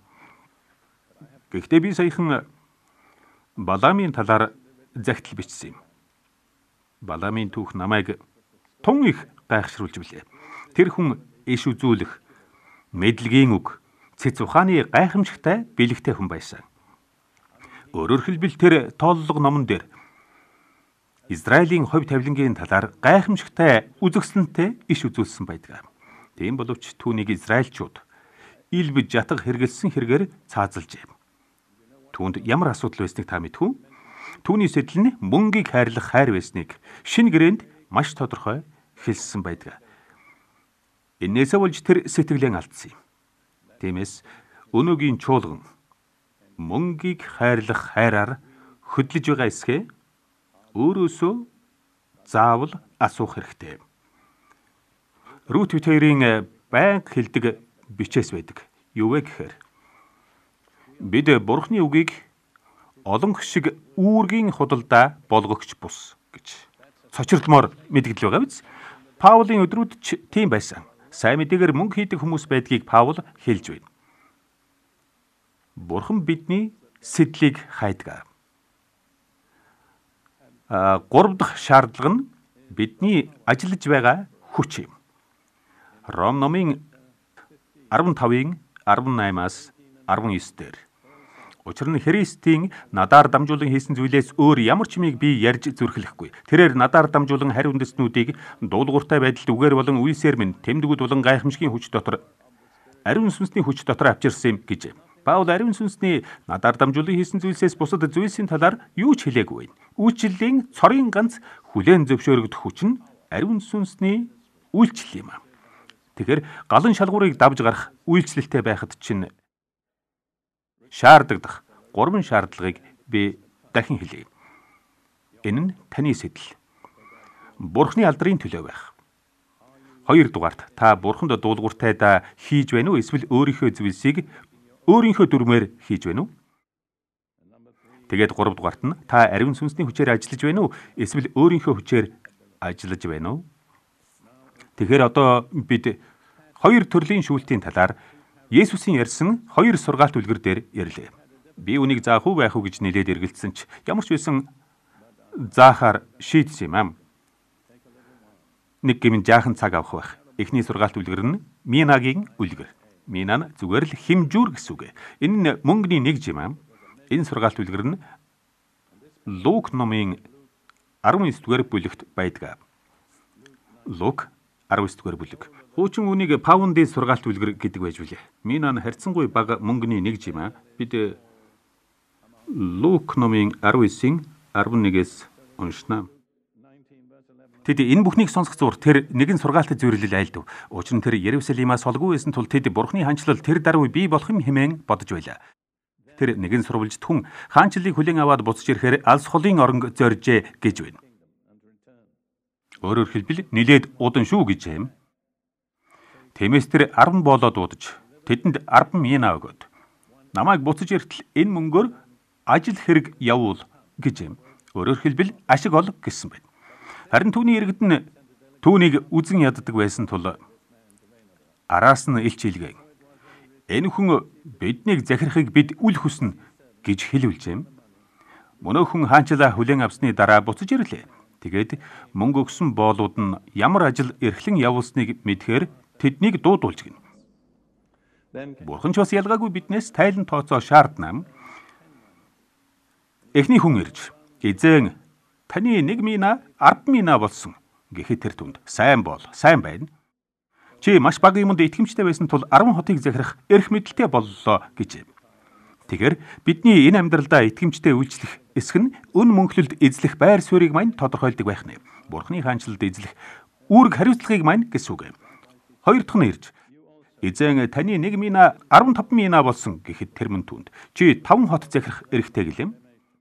Гэхдээ би саяхан Баламын талаар загтал бичсэн юм. Баламын түүх намайг тун их гайхшруулж билээ. Тэр хүн иш үзүүлэх, мэдлэгийн үг, цэц ухааны гайхамшигтай бэлэгтэй хүн байсан. Өөрөөр хэлбэл тэр тооллого номон дээр Израилийн хувь тавилангийн талаар гайхамшигтай үзэгсэлэнтэй иш үзүүлсэн байдаг. Тийм боловч түүнийг израильчууд илб жатга хэрэгэлсэн хэрэгээр цаазалжээ. Түүнд ямар асуудал байсныг та мэдв үү? Түүний сэтэл нь мөнгийг хайрлах хайр байсныг шинэ гэрээнд маш тодорхой хэлсэн байдаг. Энээсээ болж тэр сэтгэлээ алдсан юм. Тиймээс өнөөгийн чуулган мөнгийг хайрлах хайраар хөдлөж байгаа эсхэ өөрөөсөө заавал асуух хэрэгтэй. Рут Витерийн байнга хэлдэг бичээс байдаг. Юу вэ гэхээр бид Бурхны үгийг олон шиг үүргийн худалдаа болгогч бус гэж цочрлмоор мэдгэл байгаа биз? Паулын өдрүүд ч тийм байсан. Сайн мэдээгээр мөнгө хийдэг хүмүүс байдгийг Паул хэлж байна. Бурхан бидний сэдлийг хайдаг. 3 дахь шаардлага нь бидний ажиллаж байгаа хүч юм. Ром номын 15-ын 18-аас 19 дээр Учир нь Христийн надаар дамжуулан хийсэн зүйлээс өөр ямар ч юмыг би ярьж зүрхлэхгүй. Тэрээр надаар дамжуулан харь үндэстнүүдийг дуулууртай байдалд үгээр болон үйлсээр минь тэмдгүүд болон гайхамшигын хүч дотор ариун сүнсний хүч дотор авчирсан юм гэж. Паул ариун сүнсний надаар дамжуулан хийсэн зүйлсээс бусад зүйлсийн талаар юу ч хэлээгүй байна. Үйлчлэлийн цорын ганц хүлээн зөвшөөрөгдөх хүч нь ариун сүнсний үйлчлэл юм аа. Тэгэхээр галан шалгуурыг давж гарах үйлчлэлтэй байхад чинь шаардагдах 3 шаардлагыг би дахин хэлье. Энэ нь таны сэтэл. Бурхны алдрын төлөө байх. 2 дугаарт та Бурханд дуулууртай да хийж байна уу? Эсвэл өөрийнхөө зүйлсийг өөрийнхөө дүрмээр хийж байна уу? Тэгээд 3 дугаарт нь та ариун сүнсний хүчээр ажиллаж байна уу? Эсвэл өөрийнхөө хүчээр ажиллаж байна уу? Тэгэхээр одоо бид 2 төрлийн шүүлтийн талаар Есүсийн ярьсан 2 сургаалт үлгэр дээр ярьлаа. Би үнийг заах уу байх уу гэж нэлээд эргэлдсэн ч ямар ч байсан заахаар шийдсэн юм аа. Нэг гэмн жаахан цаг авах байх. Эхний сургаалт үлгэр нь Минагийн үлгэр. Мина нь зүгээр л химжүүр гэсэн үг. Энэ нь мөнгөний нэг юм аа. Энэ сургаалт үлгэр нь Лук номын 19-р бүлэгт байдаг. Лук 19-р бүлэг. Хуучин үнийг паундын сургаалт үлгэр гэдэг байж билээ. Мина нь харьцангуй бага мөнгөний нэг юм аа. Бид Лук номын 19-ийн 11-ээс уншнаа. Тэд энэ бүхнийг сонсох зур тэр нэгэн сургаалт зөвөрлөл айлдав. Учир нь тэр Ерүсалимаас солгүй байсан тул тэд Бурхны хаанчлал тэр даруй бий болох юм хэмээн бодож байлаа. Тэр нэгэн сурвалжт хүн хаанчлалыг хүлээн аваад буцаж ирэхээр алс холын оронг зоржээ гэж байна. Өөрөөр хэлбэл нилээд удан шүү гэж юм. Тиймээс тэр 10 боолоо дуудаж тэдэнд 10 мина өгөөд намайг буцаж иртэл энэ мөнгөөр ажил хэрэг явуул гэж юм. Өөрөөр хэлбэл ашиг ол гэсэн байна. Харин түүний иргэд нь түүнийг үзэн яддаг байсан тул араас нь илч илгээн. Энэ хүн биднийг захирахыг бид үл хүснэ гэж хэлвэлж юм. Мөнөө хүн хаанчлаа хүлээн авсны дараа буцаж ирлээ. Тэгээд мөнгө өгсөн боолууд нь ямар ажил эрхлэн явуулсныг мэдхээр тэднийг дуудуулж гин. Бурхан ч бас ялгаагүй биднээс тайлан тооцоо шаардна. Эхний хүн ирж эзэн таны 1 мина 10 мина болсон гэхэд тэр түнд сайн бол сайн байна. Чи маш бага юмд итгэмжтэй байсан тул 10 хотыг захирах эрх мэдэлтэй боллоо гэж. Тэгэхээр бидний энэ амьдралдаа итгэмжтэй үйлчлэх эсэх нь өн мөнхлөлд эзлэх байр суурийг мань тодорхойлдог байх нь. Бурхны хаанчлалд эзлэх үүрэг хариуцлагыг мань гэсэн үг. Хоёр дахь нь ирж эзэн таны 1 мина 15 мина болсон гэхэд тэр мөн түнд чи 5 хот захирах эрхтэй гэлэм.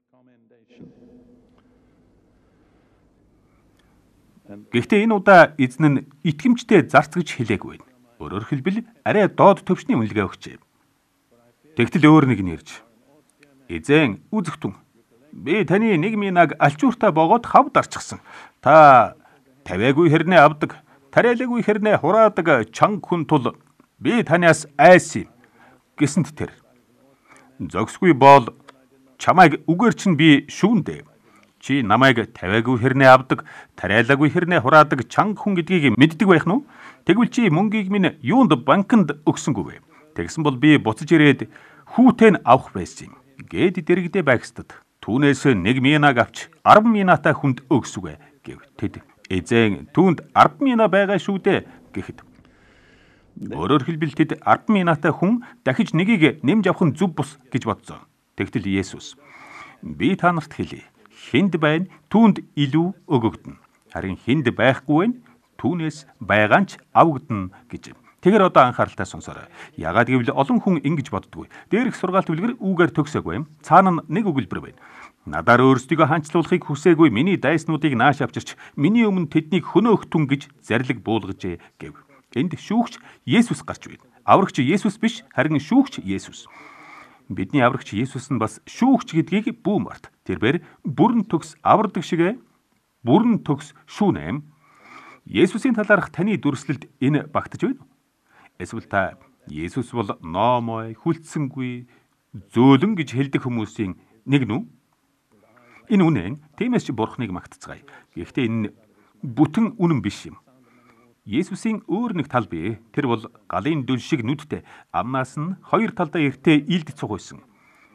Гэхдээ энэ удаа эзэн нь итгэмжтэй зарц гэж хэлээгүй байна. Өөрөөр хэлбэл арай доод төвшний үнэлгээ өгчээ. Тэгтэл өөр нэг нь ирж эзэн үзэгтэн би таны 1 минаг алчууртаа богоод хавд арчихсан. Та тавиагүй хэрнээ авдаг, тариалаагүй хэрнээ хураадаг чанга хүн тул би танаас айсан гэсэнд тэр зогсгүй боол чамайг үгээр чинь би шүүндэ. Чи намайг тавиагүй хэрнээ авдаг, тариалаагүй хэрнээ хураадаг чанга хүн гэдгийг мэддэг байх нь уу? Тэгвэл чи мөнгийг минь юунд банкнд өгсөнгүү вэ? Тэгсэн бол би буцаж ирээд хүүтэн авах байсан юм. Гэд дэрэгдээ байгстад түүнээс 1 минаг авч 10 минатаа хүнд өгсүгэ гэв. Тэд эзэн түүнд 10 мина байгаа шүү дээ гэхэд. Өөрөөр хэлбэл тэд 10 минатаа хүн дахиж нэгийг нэмж авах нь зөв бус гэж бодсон. Тэгтэл Есүс би та нарт хэлье. Хинд байна түүнд илүү өгөгдөнө. Харин хинд байхгүй байна түүнээс байгаа нь ч авагдана гэж. Тэгэр одоо анхааралтай сонсоорой. Ягаад гэвэл олон хүн ингэж боддгоо. Дээрх сургаалт үлгэр үүгээр төгсөөгүй юм. Цаана нэг өгүүлбэр байна. Надаар өөрсдийгөө хаанчлуулахыг хүсээгүй миний дайснуудыг нааш авчирч миний өмнө тэднийг хөнөөхтүн гэж зарлиг буулгажээ гэв. Энд шүүгч Есүс гарч байна. Аврагч Есүс биш, харин шүүгч Есүс. Бидний аврагч Есүс нь бас шүүгч гэдгийг бүү март. Тэрээр бүрэн төгс авардаг шигэ бүрэн төгс шүүнэм. Есүсийн талаарх таны дүрслэлд энэ багтаж байна уу? Эсвэл та Есүс бол номой, хүлцсэнгүй, зөөлөн гэж хэлдэг хүмүүсийн нэг нь үү? Энэ үнэн. Тиймээс ч Бурхныг магтацгаая. Гэхдээ энэ бүтэн үнэн биш юм. Есүсийн өөр нэг тал бий. Тэр бол галын дүл шиг нүдтэй, амнаас нь хоёр талдаа эртээ илд цуг байсан.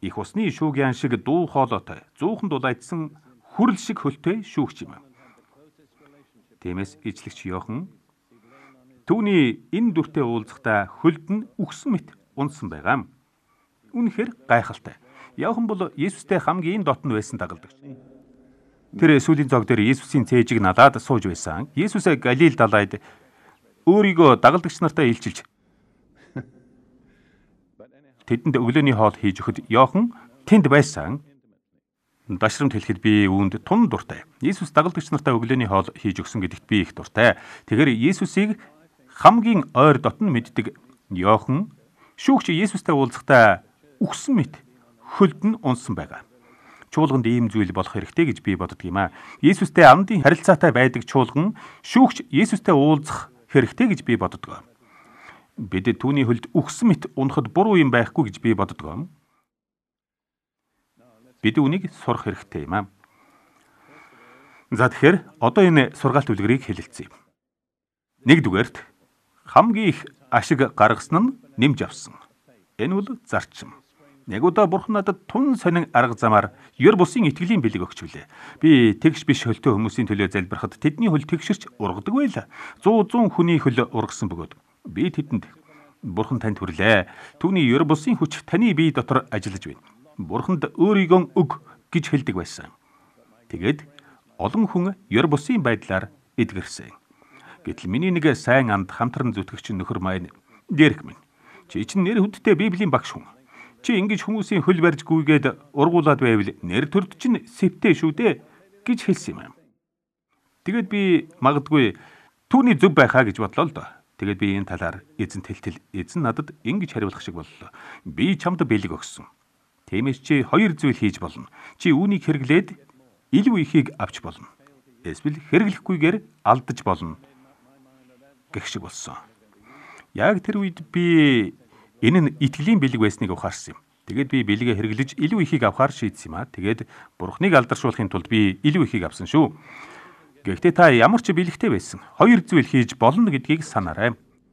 их усны шүүгян шиг дуу хоолойтой, зуухан дулаydсан хүрэл шиг хөлтэй шүүгч юм. Тиймээс ижлэгч Иохан түүний энэ дүртэй уулзахдаа хөлд нь үхсэн мэт унсан байгаа. Үнэхээр гайхалтай. Иохан бол Есүстэй хамгийн дотн байсан дагалдагч. Тэр сүүлийн зог дээр Есүсийн цээжийг налаад сууж байсан. Есүс Галил далайд өөрийгөө дагалдагч нартай илчилж тэдэнд өглөөний хоол хийж өгөхөд Иохан тэнд байсан. Дашрамт хэлэхэд би үүнд тун дуртай. Есүс дагалдагч нартай өглөөний хоол хийж өгсөн гэдэгт би их дуртай. Тэгэхээр Есүсийг хамгийн ойр дотн мэддэг Иохан шүүгч Есүстэй уулзахдаа үхсэн мэт хөлд нь унсан байгаа. Чуулганд ийм зүйл болох хэрэгтэй гэж би боддог юм аа. Есүстэй амдын харилцаатай байдаг чуулган шүүгч Есүстэй уулзах хэрэгтэй гэж би боддог. Бид түүний хөлд үхсэн мэт унахад буруу юм байхгүй гэж би боддог. Бид үүнийг сурах хэрэгтэй юм аа. За тэгэхээр одоо энэ сургаалт үлгэрийг хэлэлцгээе. Нэгдүгээрт хамгийн их ашиг гаргасан нь нэмж авсан. Энэ бол зарчим. Нэг удаа Бурхан надад тун сонин арга замаар ёр бусын итгэлийн бэлэг өгч билээ. Би тэгш биш хөлтөө хүмүүсийн төлөө залбирахад тэдний хөл тэгшэрч ургадаг байла. 100 хүний хөл ургасан бөгөөд би тэдэнд Бурхан танд хүрлээ. Түүний ёр бусын хүч таны бие дотор ажиллаж байна. Бурханд өөрийгөө өг гэж хэлдэг байсан. Тэгээд олон хүн ёр бусын байдлаар эдгэрсэн. Гэтэл миний нэг сайн анд хамтран зүтгэгч нөхөр маань Дэрк минь. Чи чинь нэр хүндтэй Библийн багш хүн. Чи ингэж хүмүүсийн хөл барьж гүйгээд ургуулад байвал нэр төрд чинь сэвтэй шүү дээ гэж хэлсэн юм. Тэгээд би магадгүй түүний зөв байхаа гэж бодлоо л доо. Тэгээд би энэ талаар эзэнт хэлтэл эзэн надад ингэж хариулах шиг боллоо. Би чамд бэлэг өгсөн. Тиймээс чи хоёр зүйл хийж болно. Чи үүнийг хэрэглээд илүү ихийг авч болно. Эсвэл хэрэглэхгүйгээр алдаж болно гэх шиг болсон. Яг тэр үед би энэ нь итгэлийн бэлэг байсныг ухаарсан юм. Тэгээд би бэлгээ хэрэглэж илүү ихийг авахар шийдсэн юм аа. Тэгээд Бурхныг алдаршуулахын тулд би илүү ихийг авсан шүү. Гэхдээ та ямар ч бэлэгтэй байсан. Хоёр зүйл хийж болно гэдгийг санаарай.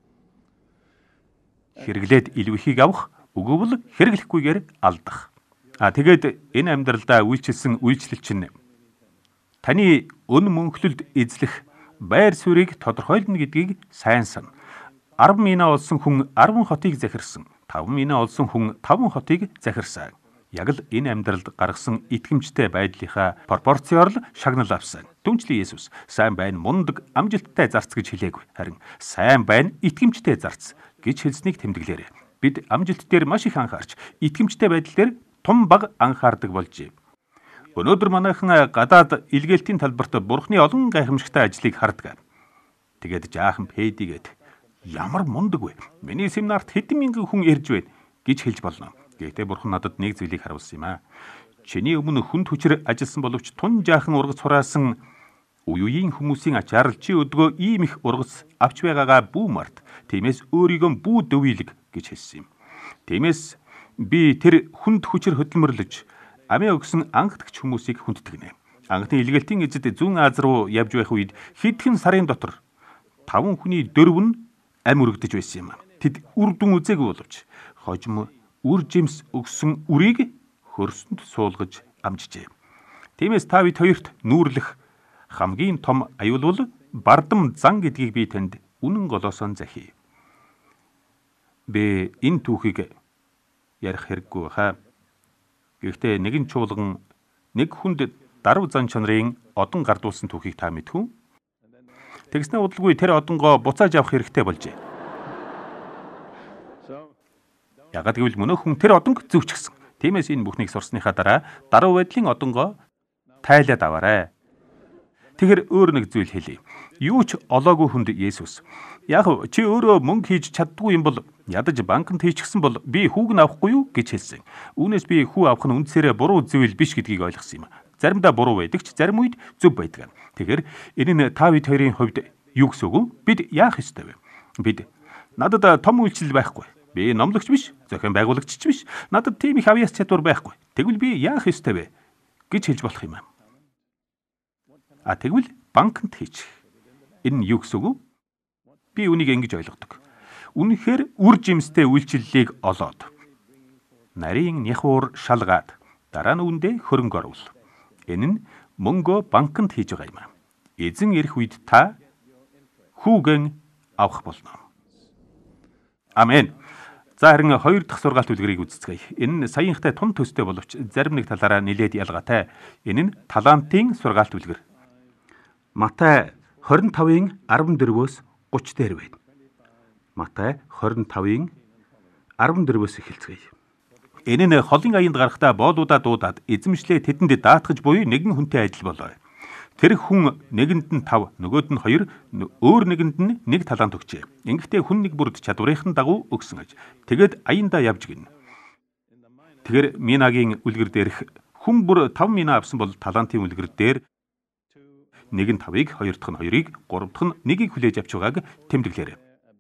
Хэрэглээд илүү ихийг авах, үгүй бол хэрэглэхгүйгээр алдах. Тэгээд энэ амьдралдаа үйлчилсэн үйлчлэл чинь таны өн мөнхлөлд эзлэх байр суурийг тодорхойлно гэдгийг сайн сана. 10 мина олсон хүн 10 хотыг захирсан. 5 мина олсон хүн 5 хотыг захирсан. Яг л энэ амьдралд гаргасан итгэмжтэй байдлынхаа пропорцоор л шагнал авсан. Түнчлэн Есүс сайн байна мундаг амжилттай зарц гэж хэлээгүй. Харин сайн байна итгэмжтэй зарц гэж хэлснийг тэмдэглээрэй. Бид амжилт дээр маш их анхаарч итгэмжтэй байдал дээр тун баг анхаардаг болжээ. Өнөөдөр манайхан гадаад илгээлтийн талбарт Бурхны олон гайхамшигтай ажлыг хардаг. Тэгээд жаахан пэдигээд ямар мундаг вэ? Миний семинарт хэдэн мянган хүн ирж байна гэж хэлж болно. Гэхдээ Бурхан надад нэг зүйлийг харуулсан юм аа. Чиний өмнө хүнд хүчээр ажилласан боловч тун жаахан ургац хураасан үеийн хүмүүсийн ачаар чи өдгөө ийм их ургац авч байгаагаа бүү март. Тиймээс өөрийгөө бүү дөвийлэг гэж хэлсэн юм. Тиймээс би тэр хүнд хүчээр хөдөлмөрлөж амиа өгсөн анхдагч хүмүүсийг хүндтгэнэ. Анхны илгээлтийн эзэд зүүн Аз руу явж байх үед хэдхэн сарын дотор 5 хүний дөрөв нь ам өргөдөж байсан юм. Тэд үр дүн үзээгүй боловч хожим үр жимс өгсөн үрийг хөрсөнд суулгаж амжжээ. Тиймээс та бид хоёрт нүүрлэх хамгийн том аюул бол бардам зан гэдгийг би танд үнэн голоосон захий. Би энэ түүхийг ярих хэрэггүй хаа. Гэхдээ нэгэн чуулган нэг хүнд дарав зан чанарын одон гардуулсан түүхийг та мэдхүү? Тэгснэ удалгүй тэр одонгоо буцааж авах хэрэгтэй болжээ. Ягаад гэвэл мөнөө хүн тэр одонг зөвчгсөн. Тиймээс энэ бүхнийг сурсныхаа дараа дарав байдлын одонгоо тайлаад аваарай. Тэгэхэр өөр нэг зүйл хэлье. Юу ч олоогүй хүнд Есүс. Яг чи өөрөө мөнгө хийж чаддгүй юм бол ядаж банкнд хийчихсэн бол би хүүг нь авахгүй юу гэж хэлсэн. Үүнээс би хүү авах нь үндсээрээ буруу зүйл биш гэдгийг ойлгосон юм. Заримдаа буруу байдаг ч зарим үед зөв байдаг. Тэгэхээр энэ нь та бид хоёрын хувьд юу гэсэн үг? Бид яах ёстой вэ? Бид надад том үйлчлэл байхгүй. Би номлогч биш, зохион байгуулагч ч биш. Надад тийм их авьяас чадвар байхгүй. Тэгвэл би яах ёстой вэ гэж хэлж болох юм. Тэгвэл банкнд хийчих. Энэ юу гэсэн үг? Би үнийг ингэж ойлгодог. Үнэхээр үр жимстэй үйлчлэлийг олоод нарийн няхуур шалгаад дараа нь үүндээ хөрөнгө оруул. Энэ нь мөнгөө банкнд хийж байгаа юм. Эзэн ирэх үед та хүүгэн авах болно. Амен. За харин 2 дахь сургаалт үлгэрийг үздэцгээе. Энэ нь саянхтай тун төстэй боловч зарим нэг талаараа нэлээд ялгаатай. Энэ нь талантын сургаалт үлгэр. Матай 25-ын 14-өөс 30 дээр байна. Матай 25-ын 14-өөс эхэлцгээе. Энэ нь холын аянд гарахдаа боолуудаа дуудаад эзэмшлээ тэдэнд даатгаж буй нэгэн хүнтэй адил болоо. Тэр хүн нэгэнд нь 5, нөгөөд нь 2, өөр нэгэнд нь 1 талант өгчээ. Ингэхдээ хүн нэг бүрд чадварынхан дагуу өгсөн аж. Тэгэд аяндаа явж гин. Тэгэр Минагийн үлгэр дээрх хүн бүр 5 мина авсан бол талантын үлгэр дээр нэг нь 5-ыг, 2 дахь нь 2-ыг, 3 дахь нь 1-ийг хүлээж авч байгааг тэмдэглээрэй.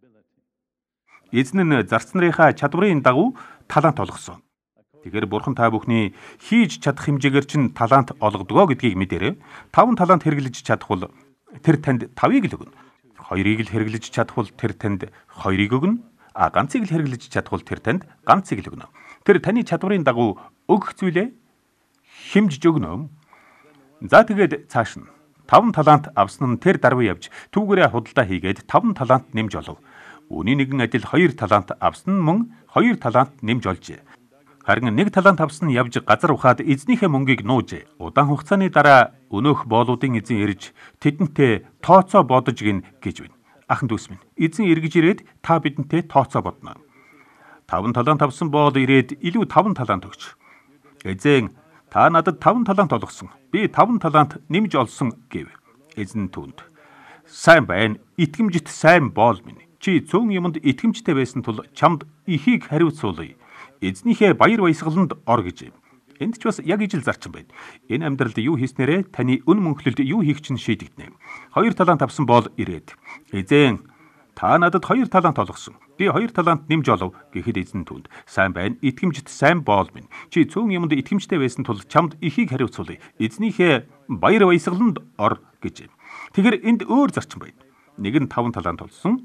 Эзэн нь зарц нарынхаа чадварын дагуу талант олгосон. Тэгэхээр бурхан та бүхний хийж чадах хэмжээгээр чинь талант олгодгоо гэдгийг мэдээрэй. 5 талант хэрэглэж чадах бол тэр танд 5-ыг л өгнө. 2-ыг л хэрэглэж чадах бол тэр танд 2-ыг өгнө. Ганцыг л хэрэглэж чадах бол тэр танд ганцыг л өгнө. Тэр таны чадварын дагуу өгөх зүйлээ хэмжиж өгнө. За тэгээд цааш нь 5 талант авсан нь тэр даруй явж түүгээрээ худалдаа хийгээд 5 талант нэмж олов. Үүний нэгэн адил 2 талант авсан мөн 2 талант нэмж олжээ. Харин 1 талант авсан нь явж газар ухаад эзнийхээ мөнгийг нуужээ. Удаан хугацааны дараа өнөөх боолуудын эзэн ирж тэдэнтэй тооцоо бодож гин гэж байна. Ахын дүүс минь, эзэн эргэж ирээд та бидэнтэй тооцоо бодно. 5 талант авсан боол ирээд илүү 5 талант өгч. Эзэн та надад 5 талант олгосон. Би 5 талант нэмж олсон гэв. Эзэн түүнд сайн байна. Итгэмжит сайн боол минь. Чи цөөн юмд итгэмжтэй байсан тул чамд ихийг хариуцуулъя. Эзнийхээ баяр баясгаланд ор гэж. Энд ч бас яг ижил зарчим байна. Энэ амьдралд юу хийснээрээ таны өн мөнхлөлд юу хийх чинь шийдэгдэнэ. 2 талант авсан бол ирээд. Эзэн та надад 2 талант олгосон. Би 2 талант нэмж олов гэхэд эзэн түүнд сайн байна. Итгэмжит сайн боол минь. Чи цөөн юмд итгэмжтэй байсан тул чамд ихийг хариуцуулъя. Эзнийхээ баяр баясгаланд ор гэж. Тэгэхээр энд өөр зарчим байна. Нэг нь 5 талант олсон.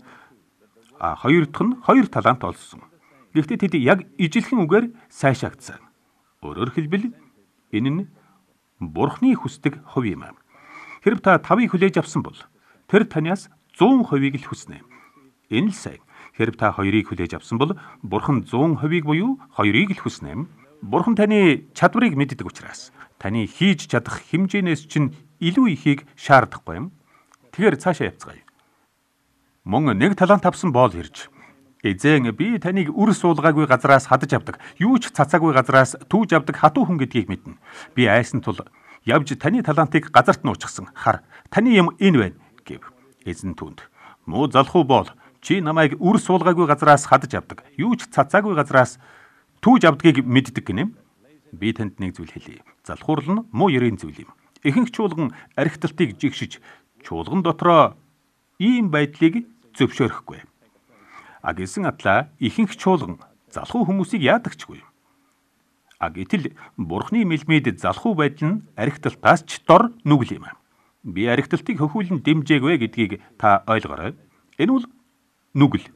2 дахь нь 2 талант олсон. Гэхдээ тэд яг ижилхэн үгээр сайшаагдсан. Өөрөөр хэлбэл энэ нь Бурхны хүсдэг хувь юм. Хэрв та 5-ыг хүлээж авсан бол тэр танаас 100%-ийг л хүснэ. Энэ л сайн. Хэрв та 2-ыг хүлээж авсан бол Бурхан 100%-ийг буюу 2-ыг л хүснэ. Бурхан таны чадварыг мэддэг учраас таны хийж чадах хэмжээнээс чинь илүү ихийг шаардахгүй юм. Тэгэхээр цаашаа явцгаая. Мөн 1 талант авсан боол ирж эзэн би таныг үр суулгаагүй газраас хадаж авдаг, юу ч цацаагүй газраас түүж авдаг хатуу хүн гэдгийг мэднэ. Би айсан тул явж таны талантыг газарт нуучихсан. Хар, таны юм энэ байна гэв. Эзэн түүнд муу залхуу боол, чи намайг үр суулгаагүй газраас хадаж авдаг, юу ч цацаагүй газраас түүж авдгийг мэддэг гинэ. Би танд нэг зүйл хэлье. Залхуурл нь муу ерийн зүйл юм. Ихэнх чуулган архиталтыг жигшиж, чуулган дотроо ийм байдлыг зөвшөөрөхгүй. Гэсэн атлаа ихэнх чуулган залхуу хүмүүсийг яадагчгүй. Гэтэл Бурхны мэлмид залхуу байдал нь архиталтаас ч дор нүгэл юм. Би архиталтыг хөхүүлэн дэмжээгүй гэдгийг та ойлгоорой. Энэ бол нүгэл.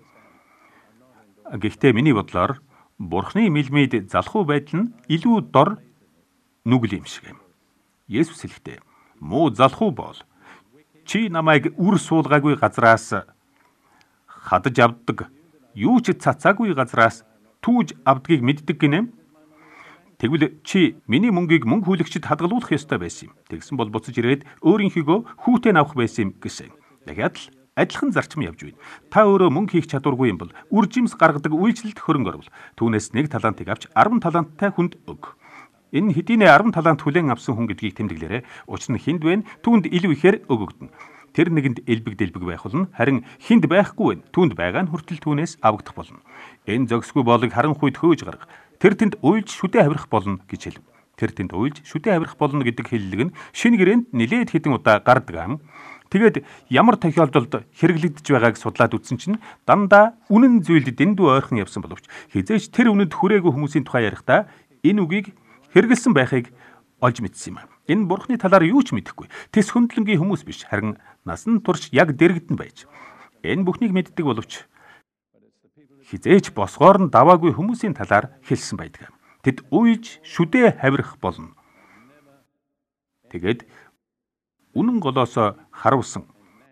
Гэхдээ миний бодлоор Бурхны мэлмид залхуу байдал нь илүү дор нүгэл юм шиг юм. Есүс хэлэхдээ муу залхуу бол чи намайг үр суулгаагүй газраас хадаж авдаг, юу ч цацаагүй газраас түүж авдгийг мэддэг гинэ. Тэгвэл чи миний мөнгийг мөнгө хүлэгчд хадгалуулах ёстой байсан юм. Тэгсэн бол буцаж ирээд өөрийнхийгөө хүүтэй авах байсан юм гэсэн. Дахиад л адилхан зарчим явж байна. Та өөрөө мөнгө хийх чадваргүй юм бол үржимс гаргадаг үйлчлэлд хөрөнгө оруул. Түүнээс 1 талантыг авч 10 таланттай хүнд өг. Энэ хэдийнэ 10 талант хүлээн авсан хүн гэдгийг тэмдэглээрэй. Учир нь хинд байна, түүнд илүү ихээр өгөгдөнө. Тэр нэгэнд элбэг дэлбэг байх болно. Харин хинд байхгүй байна. Түүнд байгаа нь хүртэл түүнээс авагдах болно. Энэ зөксгүй боолыг харанхуйд хөөж гарга. Тэр тэнд уйлж шүдэ хавирах болно гэж хэлв. Тэр тэнд уйлж шүдэ хавирах болно гэдэг хэллэг нь шинэ гэрээнд нэлээд хэдэн удаа гардаг юм. Тэгээд ямар тохиолдолд хэрэглэгдэж байгааг судлаад үзсэн чинь дандаа үнэн зүйлд дэндүү ойрхон явсан боловч хизээч тэр үнэнд хүрээгүй хүмүүсийн тухай ярихдаа энэ үгийг хэрэгэлсэн байхыг олж мэдсэн юм. Энэ Бурхны талаар юу ч мэдэхгүй. Тэс хөндлөнгийн хүмүүс биш, харин насан турш яг дэрэгдэн байж. Энэ бүхнийг мэддэг боловч хизээч босгоор нь даваагүй хүмүүсийн талаар хэлсэн байдаг. Тэд уйлж шүдээ хавирах болно. Тэгээд үнэн голоосоо харуулсан.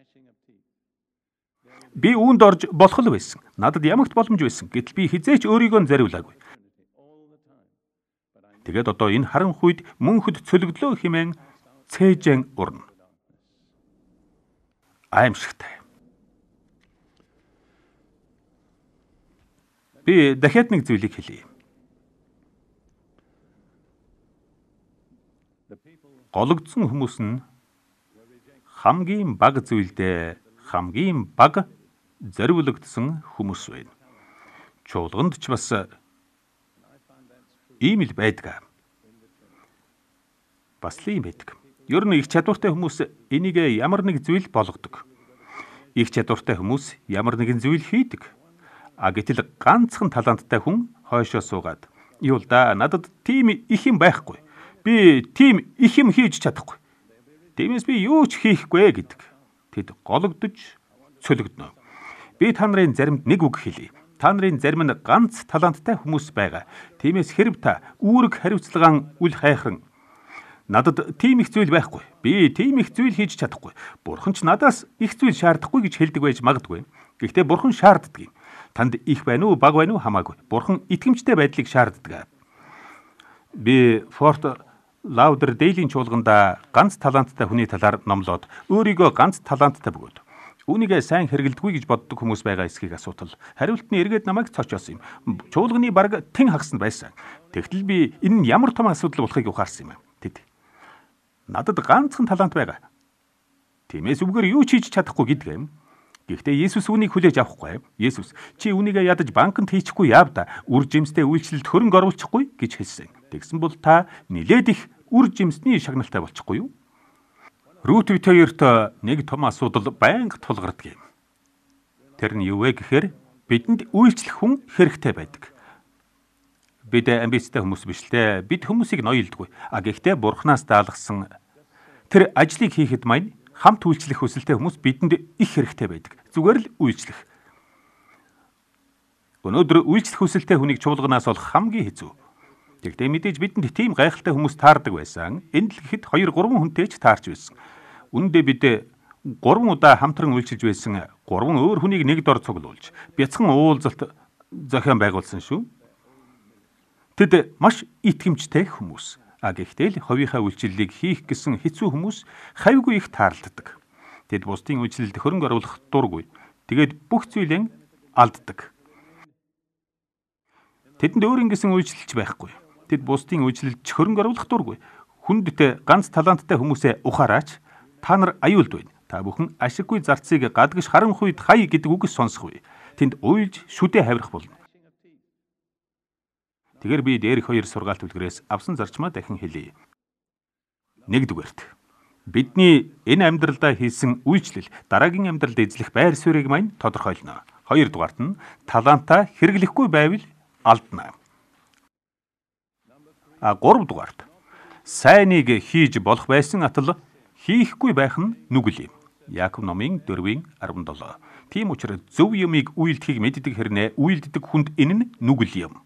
Би үүнд орж болох л байсан. Надад ямагт боломж байсан. Гэтэл би хизээч өөрийгөө зариулаагүй. Тэгээд одоо энэ харанх үед мөнхөд цөлөгдлөө хэмээн цээжэн урна. Аимшигтай. Би дахиад нэг зүйлийг хэлье. Гологдсон хүмүүс нь хамгийн бага зүйлдээ хамгийн бага зориулагдсан хүмүүс байна. Чуулганд ч бас ийм л байдаг. Бас л ийм байдаг. Ер нь их чадвартай хүмүүс энийг ямар нэг зүйл болгодог. Их чадвартай хүмүүс ямар нэгэн зүйл хийдэг. Гэтэл ганцхан таланттай хүн хойшоо суугаад "Юу л да, надад тийм их юм байхгүй. Би тийм их юм хийж чадахгүй. Тиймээс би юу ч хийхгүй" гэдэг. Тэд гологдож цөлөгдөнө. Би та нарын заримд нэг үг хэлье. Та нарын зарим нь ганц таланттай хүмүүс байгаа. Тиймээс хэрв та үүрэг хариуцлагаан үл хайхран "Надад тийм их зүйл байхгүй. Би тийм их зүйл хийж чадахгүй. Бурхан ч надаас их зүйл шаардахгүй" гэж хэлдэг байж магадгүй. Гэхдээ Бурхан шаарддаг юм. Танд их байна уу, бага байна уу хамаагүй. Бурхан итгэмжтэй байдлыг шаарддаг. Би Форт Лаудердейлийн чуулганда ганц таланттай хүний талаар номлоод өөрийгөө ганц таланттай бөгөөд үүнийгээ сайн хэрэгэлдэггүй гэж боддог хүмүүс байгаа эсхийг асуутал хариулт нь эргээд намайг цочоосон юм. Чуулганы бараг тэн хагаснд байсан. Тэгтэл би энэ нь ямар том асуудал болохыг ухаарсан юм. Тэд "Надад ганцхан талант байгаа. Тиймээс үгээр юу ч хийж чадахгүй" гэдэг юм. Гэхдээ Есүс үүнийг хүлээж авахгүй. Есүс "Чи үүнийгээ ядаж банкнд хийчихгүй яав да. Үр жимстэй үйлчлэлд хөрөнгө оруулчихгүй" гэж хэлсэн. Тэгсэн бол та нилээд их үр жимсний шагналтай болчихгүй юу? Рут бит хоёрт нэг том асуудал байнга тулгардаг юм. Тэр нь юу вэ гэхээр бидэнд үйлчлэх хүн хэрэгтэй байдаг. Бид амбицтай хүмүүс биш л дээ. Бид хүмүүсийг ноёлдгүй. Гэхдээ Бурханаас даалгасан тэр ажлыг хийхэд маань хамт үйлчлэх хүсэлтэй хүмүүс бидэнд их хэрэгтэй байдаг. Зүгээр л үйлчлэх. Өнөөдөр үйлчлэх хүсэлтэй хүнийг чуулганаас олох хамгийн хэцүү. Тэгтээ мэдээж бидэнд тийм гайхалтай хүмүүс таардаг байсан. Энд л гэхэд 2-3 хүнтэй ч таарч байсан. Үүндээ бид 3 удаа хамтран үйлчилж байсан 3 өөр хүнийг нэг дор цуглуулж бяцхан уулзалт зохион байгуулсан шүү. Тэд маш итгэмжтэй хүмүүс. Гэхдээ л ховийнхаа үйлчлэлийг хийх гэсэн хэцүү хүмүүс хавьгүй их тааралддаг. Тэд бусдын үйлчлэлд хөрөнгө оруулах дургүй. Тэгээд бүх зүйлээ алддаг. Тэдэнд өөрийн гэсэн үйлчлэлч байхгүй. Тэд бусдын үйлчлэлд хөрөнгө оруулах дургүй. Хүндтэй ганц таланттай хүмүүсээ ухаараач. Та нар аюулд байна. Та бүхэн ашиггүй зарцыг гадагш харанх үед хай гэдэг үгс сонсохгүй. Тэнд уйлж шүдээ хавирах болно. Тэгэр би дээрх 2 сургаалт үлгэрээс авсан зарчмаа дахин хэлье. 1-дүгээрт бидний энэ амьдралдаа хийсэн үйлчлэл дараагийн амьдралд эзлэх байр суурийг маань тодорхойлно. 2-дугаарт нь талантаа хэрэглэхгүй байвал алдна. 3-дугаарт сайныг хийж болох байсан атал хийхгүй байх нь нүгэл юм. Яаков номын 4:17. Тийм учраас зөв юмыг үйлдэхийг мэддэг хэрнээ үйлддэг хүнд энэ нь нүгэл юм.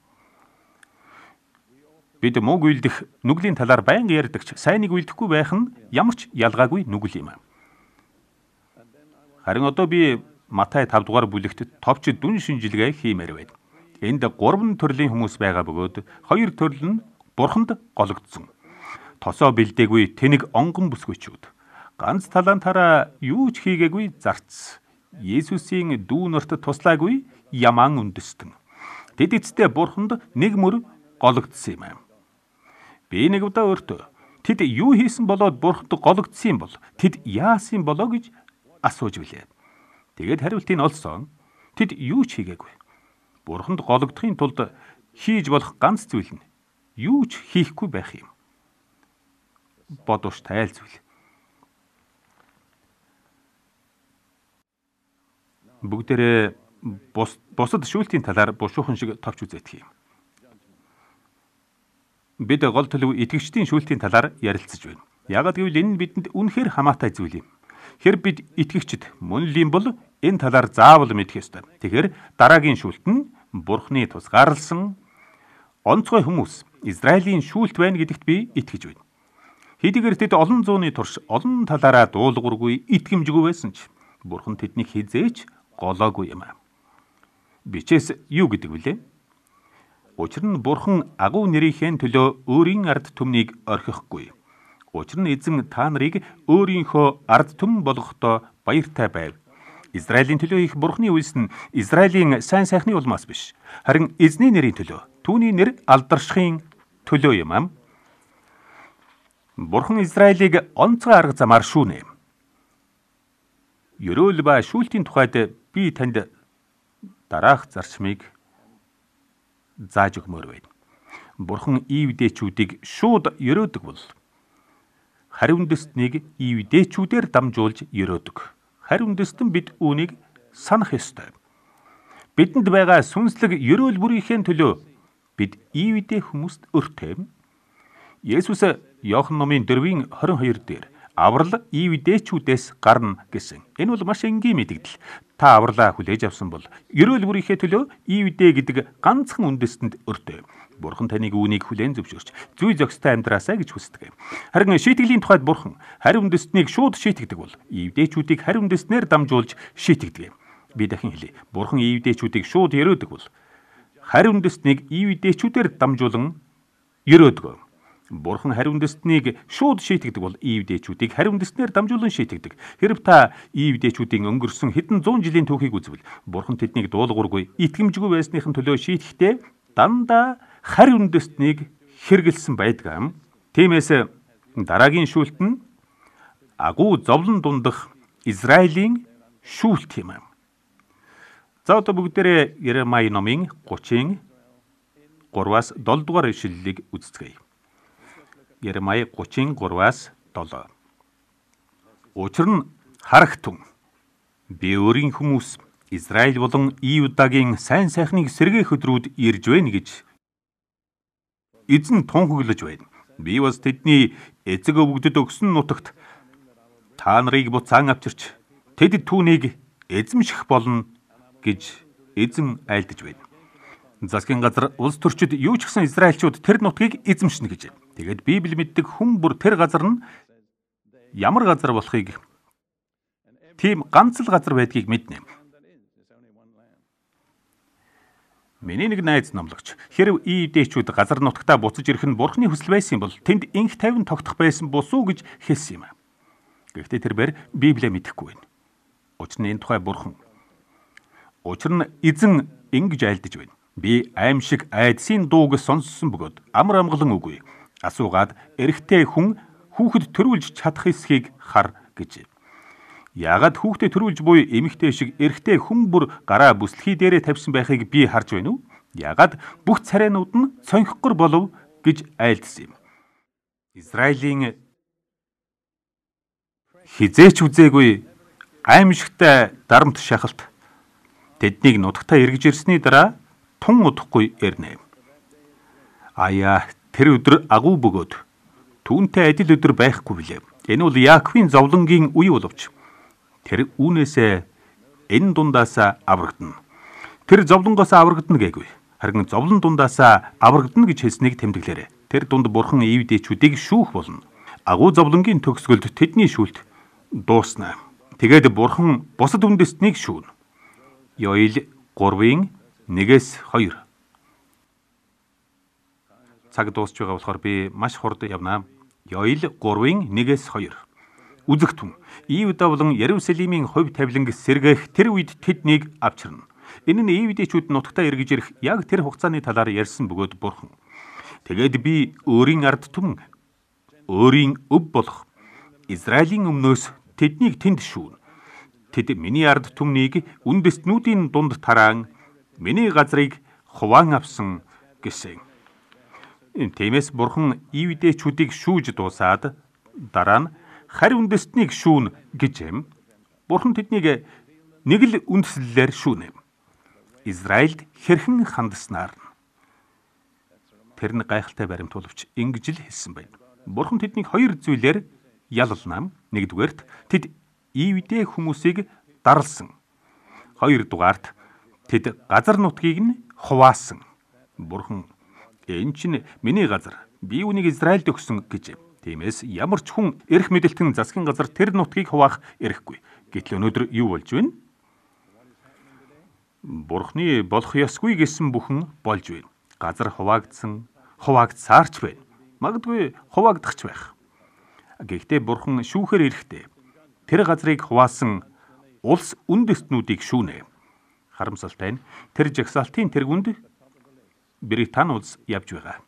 Бид мөг үйлдэх нүглийн талаар байнга ярьдагч сайныг үйлдэхгүй байх нь ямар ч ялгаагүй нүгэл юм. Харин одоо би Матай 5 дугаар бүлэгт товч дүн шинжилгээ хиймээр байна. Энд 3 төрлийн хүмүүс байгаа бөгөөд 2 төрөл нь бурханд гологдсон. Тосоо бэлдээгүй тэнэг онгон бүсгүйчүүд. Ганц талантаараа юу ч хийгээгүй зарц. Есүсийн дүү нарт туслаагүй ямаан үндэстэн. Тэд эцэстээ бурханд нэг мөр гологдсон юм. Би нэг удаа өөртөө тэд юу хийсэн болоод бурханд гологдсон юм бол тэд яасан болоо гэж асууж билээ. Тэгээд хариултыг олсон. Тэд юу ч хийгээгүй. Бурханд гологдохын тулд хийж болох ганц зүйл нь юу ч хийхгүй байх юм. Бодож тайл зүйл. Бүгдээрээ бусад шүүлтийн талаар бушуухан шиг товч үзээдэх юм. Бид гол төлөв итгэгчдийн шүүлтийн талаар ярилцаж байна. Яагад гэвэл энэ нь бидэнд үнэхээр хамаатай зүйл юм. Хэр бид итгэгчд мөн л юм бол энэ талаар заавал мэдэх ёстой. Тэгэхээр дараагийн шүүлт нь Бурхны тусгаарлсан Онцгой хүмүүс Израилийн шүүлт байна гэдэгт би итгэж байна. Хэдийгээр тэд олон зууны турш олон талаараа дуулуургүй, итгэмжгүй байсан ч Бурхан тэднийг хизээч голоогүй юм. Бичээс юу гэдэг вүлээ? Учир нь Бурхан агуу нэрийнхээ төлөө өөрийн ард түмнийг орхихгүй. Учир нь эзэн та нарыг өөрийнхөө ард түмэн болгохдоо баяртай байв. Израилийн төлөө их Бурханы үйлс нь Израилийн сайн сайхны улмаас биш, харин эзний нэрийн төлөө, түүний нэр алдаршихын төлөө юм. Бурхан Израилийг онцгой арга замаар шүүнэ. Ерөөл ба шүүлтийн тухайд би танд дараах зарчмыг зааж өгмөр байна. Бурхан Ивдээчүүдийг шууд ерөөдөг бол хариу үндэстнийг Ивдээчүүдээр дамжуулж ерөөдөг. Хариу үндэстэн бид үүнийг санах ёстой. Бидэнд байгаа сүнслэг ерөөл бүрийнхээ төлөө бид Ивдээ хүмүүст өртөө. Есүс Иохан номын 4:22 дээр аврал Ивдээчүүдээс гарна гэсэн. Энэ бол маш энгийн мэдэгдэл. Та авралаа хүлээж авсан бол ерөөл бүрийнхээ төлөө Ивдээ гэдэг ганцхан үндэстэнд өртөө. Бурхан таныг үүнийг хүлээн зөвшөөрч зүй зохистой амьдраасаа гэж хүсдэг. Харин шийтгэлийн тухайд Бурхан хариу үндэстнийг шууд шийтгэдэг бол Ивдээчүүдийг хариу үндэстнээр дамжуулж шийтгэдэг. Би дахин хэлье. Бурхан Ивдээчүүдийг шууд ерөөдөг бол хариу үндэстнийг Ивдээчүүдээр дамжуулан ерөөдөг. Бурхан хариу үндэстнийг шууд шийтгэдэг бол Ивдээчүүдийг хариу үндэстнээр дамжуулан шийтгэдэг. Хэрв та Ивдээчүүдийн өнгөрсөн хэдэн зуун жилийн түүхийг үзвэл Бурхан тэднийг дуулуургүй, итгэмжгүй байсныхын төлөө шийтгэхдээ дандаа хариу үндэстнийг хэрэгэлсэн байдаг. Тиймээс дараагийн шүүлт нь агуу зовлон дундах Израилийн шүүлт юм. За одоо бүгдээрээ Иеремай номын 30-3-7 дугаар ишлэлийг үздэцгээе. Иеремай 30-3-7. Учир нь харагтун. Би өөрийн хүмүүс Израиль болон Иудагийн сайн сайхныг сэргээх өдрүүд ирж байна гэж эзэн тунхаглаж байна. Би бас тэдний эцэг өвгдөд өгсөн нутагт та нарыг буцаан авчирч тэд түүнийг эзэмших болно гэж эзэн айлдаж байна. Засгийн газар улс төрчид юу ч гэсэн израильчууд тэр нутгийг эзэмшнэ гэж. Тэгээд Библи мэддэг хүн бүр тэр газар нь ямар газар болохыг, тийм ганц л газар байдгийг мэднэ. Миний нэг найз номлогч хэрв Ивдээчүүд газар нутагтаа буцаж ирэх нь Бурханы хүсэл байсан бол тэнд инх тайван тогтох байсан босуу гэж хэлсэн юм. Гэхдээ тэрээр Библиэ мэдэхгүй байна. Учир нь энэ тухай Бурхан. Учир нь эзэн ингэж айлдаж байна. Би аимшиг айдсын дууг сонссон бөгөөд амар амгалан үгүй. Асуугаад эрэгтэй хүн хүүхэд төрүүлж чадах эсхийг хар гэж. Яагаад хүүхдээ төрүүлж буй эмэгтэй шиг эрэгтэй хүн бүр гараа бүслэхий дээрээ тавьсан байхыг би харж байна уу? Яагаад бүх царайнууд нь сонхгор болов гэж айлдсан юм. Израилийн хизээч үзээгүй аимшигтай дарамт шахалт тэднийг нутагтаа эргэж ирсний дараа тун удахгүй ирнэ. Аяа тэр өдөр агуу бөгөөд түүнтэй адил өдөр байхгүй билээ. Энэ бол Яаковын зовлонгийн үе боловч тэр үүнээсээ энэ дундаасаа аврагдана. Тэр зовлонгоос аврагдана гэгүй. Харин зовлон дундаасаа аврагдана гэж хэлснийг тэмдэглээрэй. Тэр дунд Бурхан Ивдээчүүдийг шүүх болно. Агуу зовлонгийн төгсгөлд тэдний шүүлт дуусна. Тэгээд Бурхан бусад үндэстнийг шүүнэ. Йоэл 3:1-2. Цаг дуусч байгаа болохоор би маш хурд явнаа. Йоэл 3:1-2. Үзэгтэн Иуда болон Ярусалимийн хувь тавиланг сэргээх тэр үед тэднийг авчирна. Энэ нь Ивдээчүүд нутагтаа эргэж ирэх яг тэр хугацааны талаар ярьсан бөгөөд Бурхан. Тэгээд би өөрийн ард түмэн, өөрийн өв болох Израилийн өмнөөс тэднийг тэнд шүүн. Тэд миний ард түмнийг үндэстнүүдийн дунд тараан миний газрыг хуваан авсан гэсэн. Тиймээс Бурхан Ивдээчүүдийг шүүж дуусаад дараа нь харь үндэстнийг шүүн гэж юм. Бурхан тэднийг нэг л үндэслэлээр шүүнэ. Израильд хэрхэн хандаснаар. Тэр нь гайхалтай баримт боловч ингэж л хэлсэн байна. Бурхан тэднийг хоёр зүйлээр ялалнаа. Нэгдүгээрт тэд Ивдээ хүмүүсийг дарлсан. Хоёрдугаарт тэд газар нутгийг нь хуваасан. Бурхан Энэ чинь миний газар. Би үүнийг Израильд өгсөн гэж. Тиймээс ямар ч хүн эрх мэдэлтэн засгийн газар тэр нутгийг хуваах эрхгүй. Гэтэл өнөөдөр юу болж байна? Бурхны болох ёсгүй гэсэн бүхэн болж байна. Газар хуваагдсаарч байна. Магадгүй хуваагдахч байх. Гэхдээ Бурхан шүүхээр эрэхтэй. Тэр газрыг хуваасан улс үндэстнүүдийг шүүнэ. Харамсалтай нь тэр жагсаалтын тэргүнд Британи улс явж байгаа.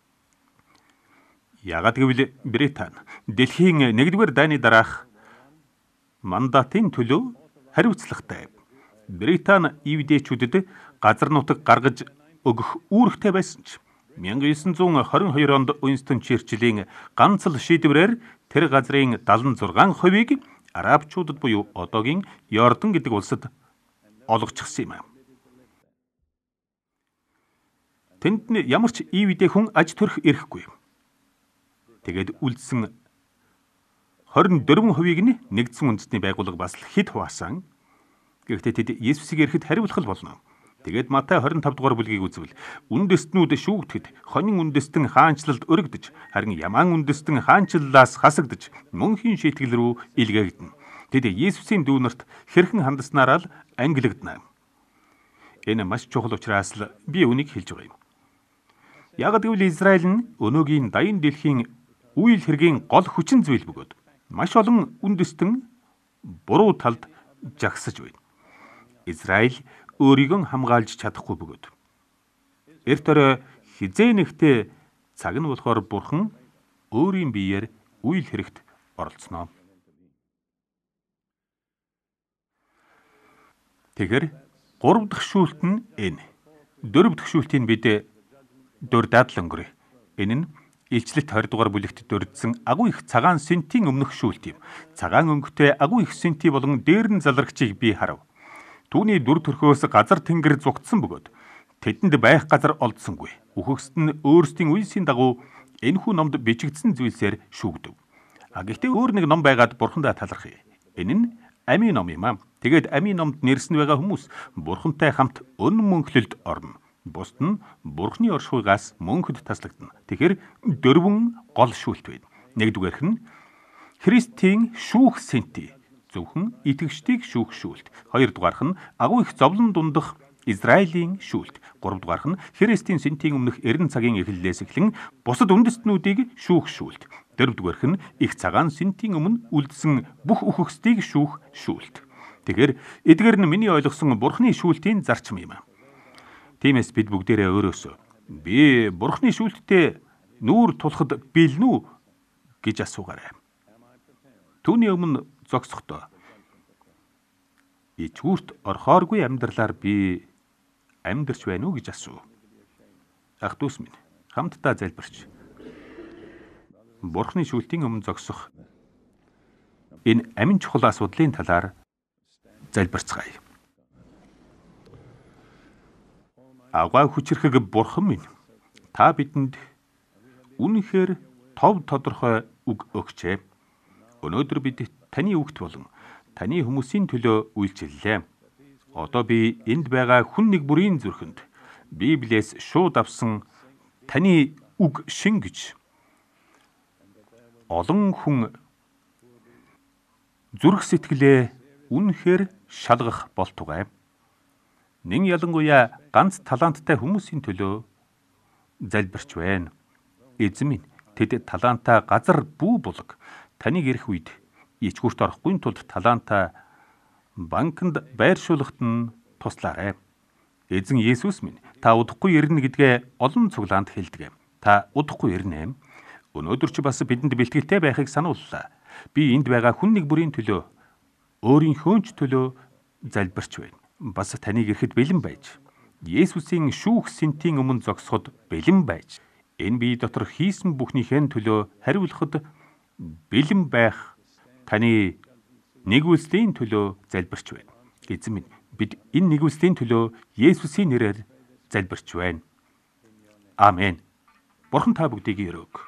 Яагад гэвэл Британи дэлхийн 1-р дайны дараах мандатын төлөө хариуцлагатай. Британи ивдээчүүдэд газар нутаг гаргаж өгөх үүрэгтэй байсан ч 1922 онд Уинстон Черчиллийн ганцл шийдвэрээр тэр газрын 76%-ийг арабчуудад буюу одоогийн Йордан гэдэг улсад олгочихсон юм. Тэнд ямар ч ивдээ хүн аж төрөх эрхгүй. Тэгээд үлдсэн 24%-ийг нь нэгдсэн үндэстний байгууллага бас л хэд хуваасан. Гэхдээ тэд Есүсийг эрэхэд хариулах болно. Тэгээд Матай 25 дугаар бүлгийг үзвэл үндэстнүүд шүүгдэхэд хонин үндэстэн хаанчлалд өргөдөж, харин ямаан үндэстэн хаанчлалаас хасагдж мөнхийн шийтгэл рүү илгээгдэнэ. Тэд Есүсийн дүүнерт хэрхэн хандаснараа л ангилагдана. Энэ маш чухал учраас л би үүнийг хэлж байгаа юм. Ягд гэвэл Израиль нь өнөөгийн дайны дэлхийн үйл хэргийн гол хүчин зүйл бөгөөд маш олон үндэстэн буруу талд жагсаж байна. Израиль өөрийгөө хамгаалж чадахгүй бөгөөд эрт орой хизээ нэгтээ цаг нь болохоор Бурхан өөрийн биеэр үйл хэрэгт оролцсноо. Тэгэр 3 дахь шүүлт нь энэ. 4 дахь шүүлтийг бид дурдаад л өнгөрье. Энэ нь Илчлэлт 20 дугаар бүлэгт дурдсан агуу их цагаан сентийн өмнөх шүүлт юм. Цагаан өнгөтэй агуу их сенти болон дээрн залрагчийг би харав. Түүний дүр төрхөөс газар тэнгэр зугтсан бөгөөд тэдэнд байх газар олдсонгүй. Үхэгсд нь өөрсдийн үйлсийн дагуу энэхүү номд бичигдсэн зүйлсээр шүүгдэв. Гэхдээ өөр нэг ном байгаад Бурхандаа талархъя. Энэ нь амийн ном юм аа. Тэгээд амийн номд нэрсэн байгаа хүмүүс Бурхантай хамт өн мөнхлөлд орно. Бусд нь Бурхны оршихуйгаас мөнхөд таслагдана. Тэгэхээр 4 гол шүүлт байна. Нэгдүгээрх нь Христийн шүүх сенти, зөвхөн итгэгчдийг шүүх шүүлт. Хоёрдугаарх нь агуу их зовлон дундах Израилийн шүүлт. Гуравдугаарх нь Христийн сентийн өмнөх эрен цагийн эхлэлээс эхлэн бусад үндэстнүүдийг шүүх шүүлт. Дөрөвдүгээрх нь их цагаан сентийн өмнө үлдсэн бүх үхэгсдийг шүүх шүүлт. Тэгэхээр эдгээр нь миний ойлгосон Бурхны шүүлтийн зарчим юм. Тиймээс бид бүгдээрээ өөрөөсөө би Бурхны шүүлттэй нүүр тулахад бэлэн үү гэж асуугаарай. Түүний өмнө зогсохдоо ичгүүрт орхооргүй амьдралаар би амьдарч байна уу гэж асуу. Ах дүүс минь, хамтдаа залбирч Бурхны шүүлтийн өмнө зогсох энэ амин чухал асуудлын талаар залбирцгаая. Аваа хүчрхэг Бурхан минь, та бидэнд үнэхээр тов тодорхой үг өгчээ. Өнөөдөр бид таны үгт болон таны хүмүүсийн төлөө үйлчиллээ. Одоо би энд байгаа хүн нэг бүрийн зүрхэнд Библиэс шууд авсан таны үг шингэж олон хүн зүрх сэтгэлээ үнэхээр шалгах болтугай. Нэн ялангуяа ганц таланттай хүмүүсийн төлөө залбирч байна. Эзэн минь, тэд талантаа газар бүү булаг таныг ирэх үед ичгүүрт орохгүй тулд талантаа банкнд байршуулахад нь туслаарай. Эзэн Есүс минь, та удахгүй ирнэ гэдгээ олон цуглаанд хэлдэг. Та удахгүй ирнэ. Өнөөдөр ч бас бидэнд бэлтгэлтэй байхыг санууллаа. Би энд байгаа хүн нэг бүрийн төлөө, өөрийнхөө ч төлөө залбирч байна. Бас таныг ирэхэд бэлэн байж, Есүсийн шүүх сентийн өмнө зогсоход бэлэн байж, энэ бие дотор хийсэн бүхнийхээ төлөө хариулахад бэлэн байх таны нэгүслийн төлөө залбирч байна. Эзэн минь, бид энэ нэгүслийн төлөө Есүсийн нэрээр залбирч байна. Аамен. Бурхан та бүгдийг өрөөг.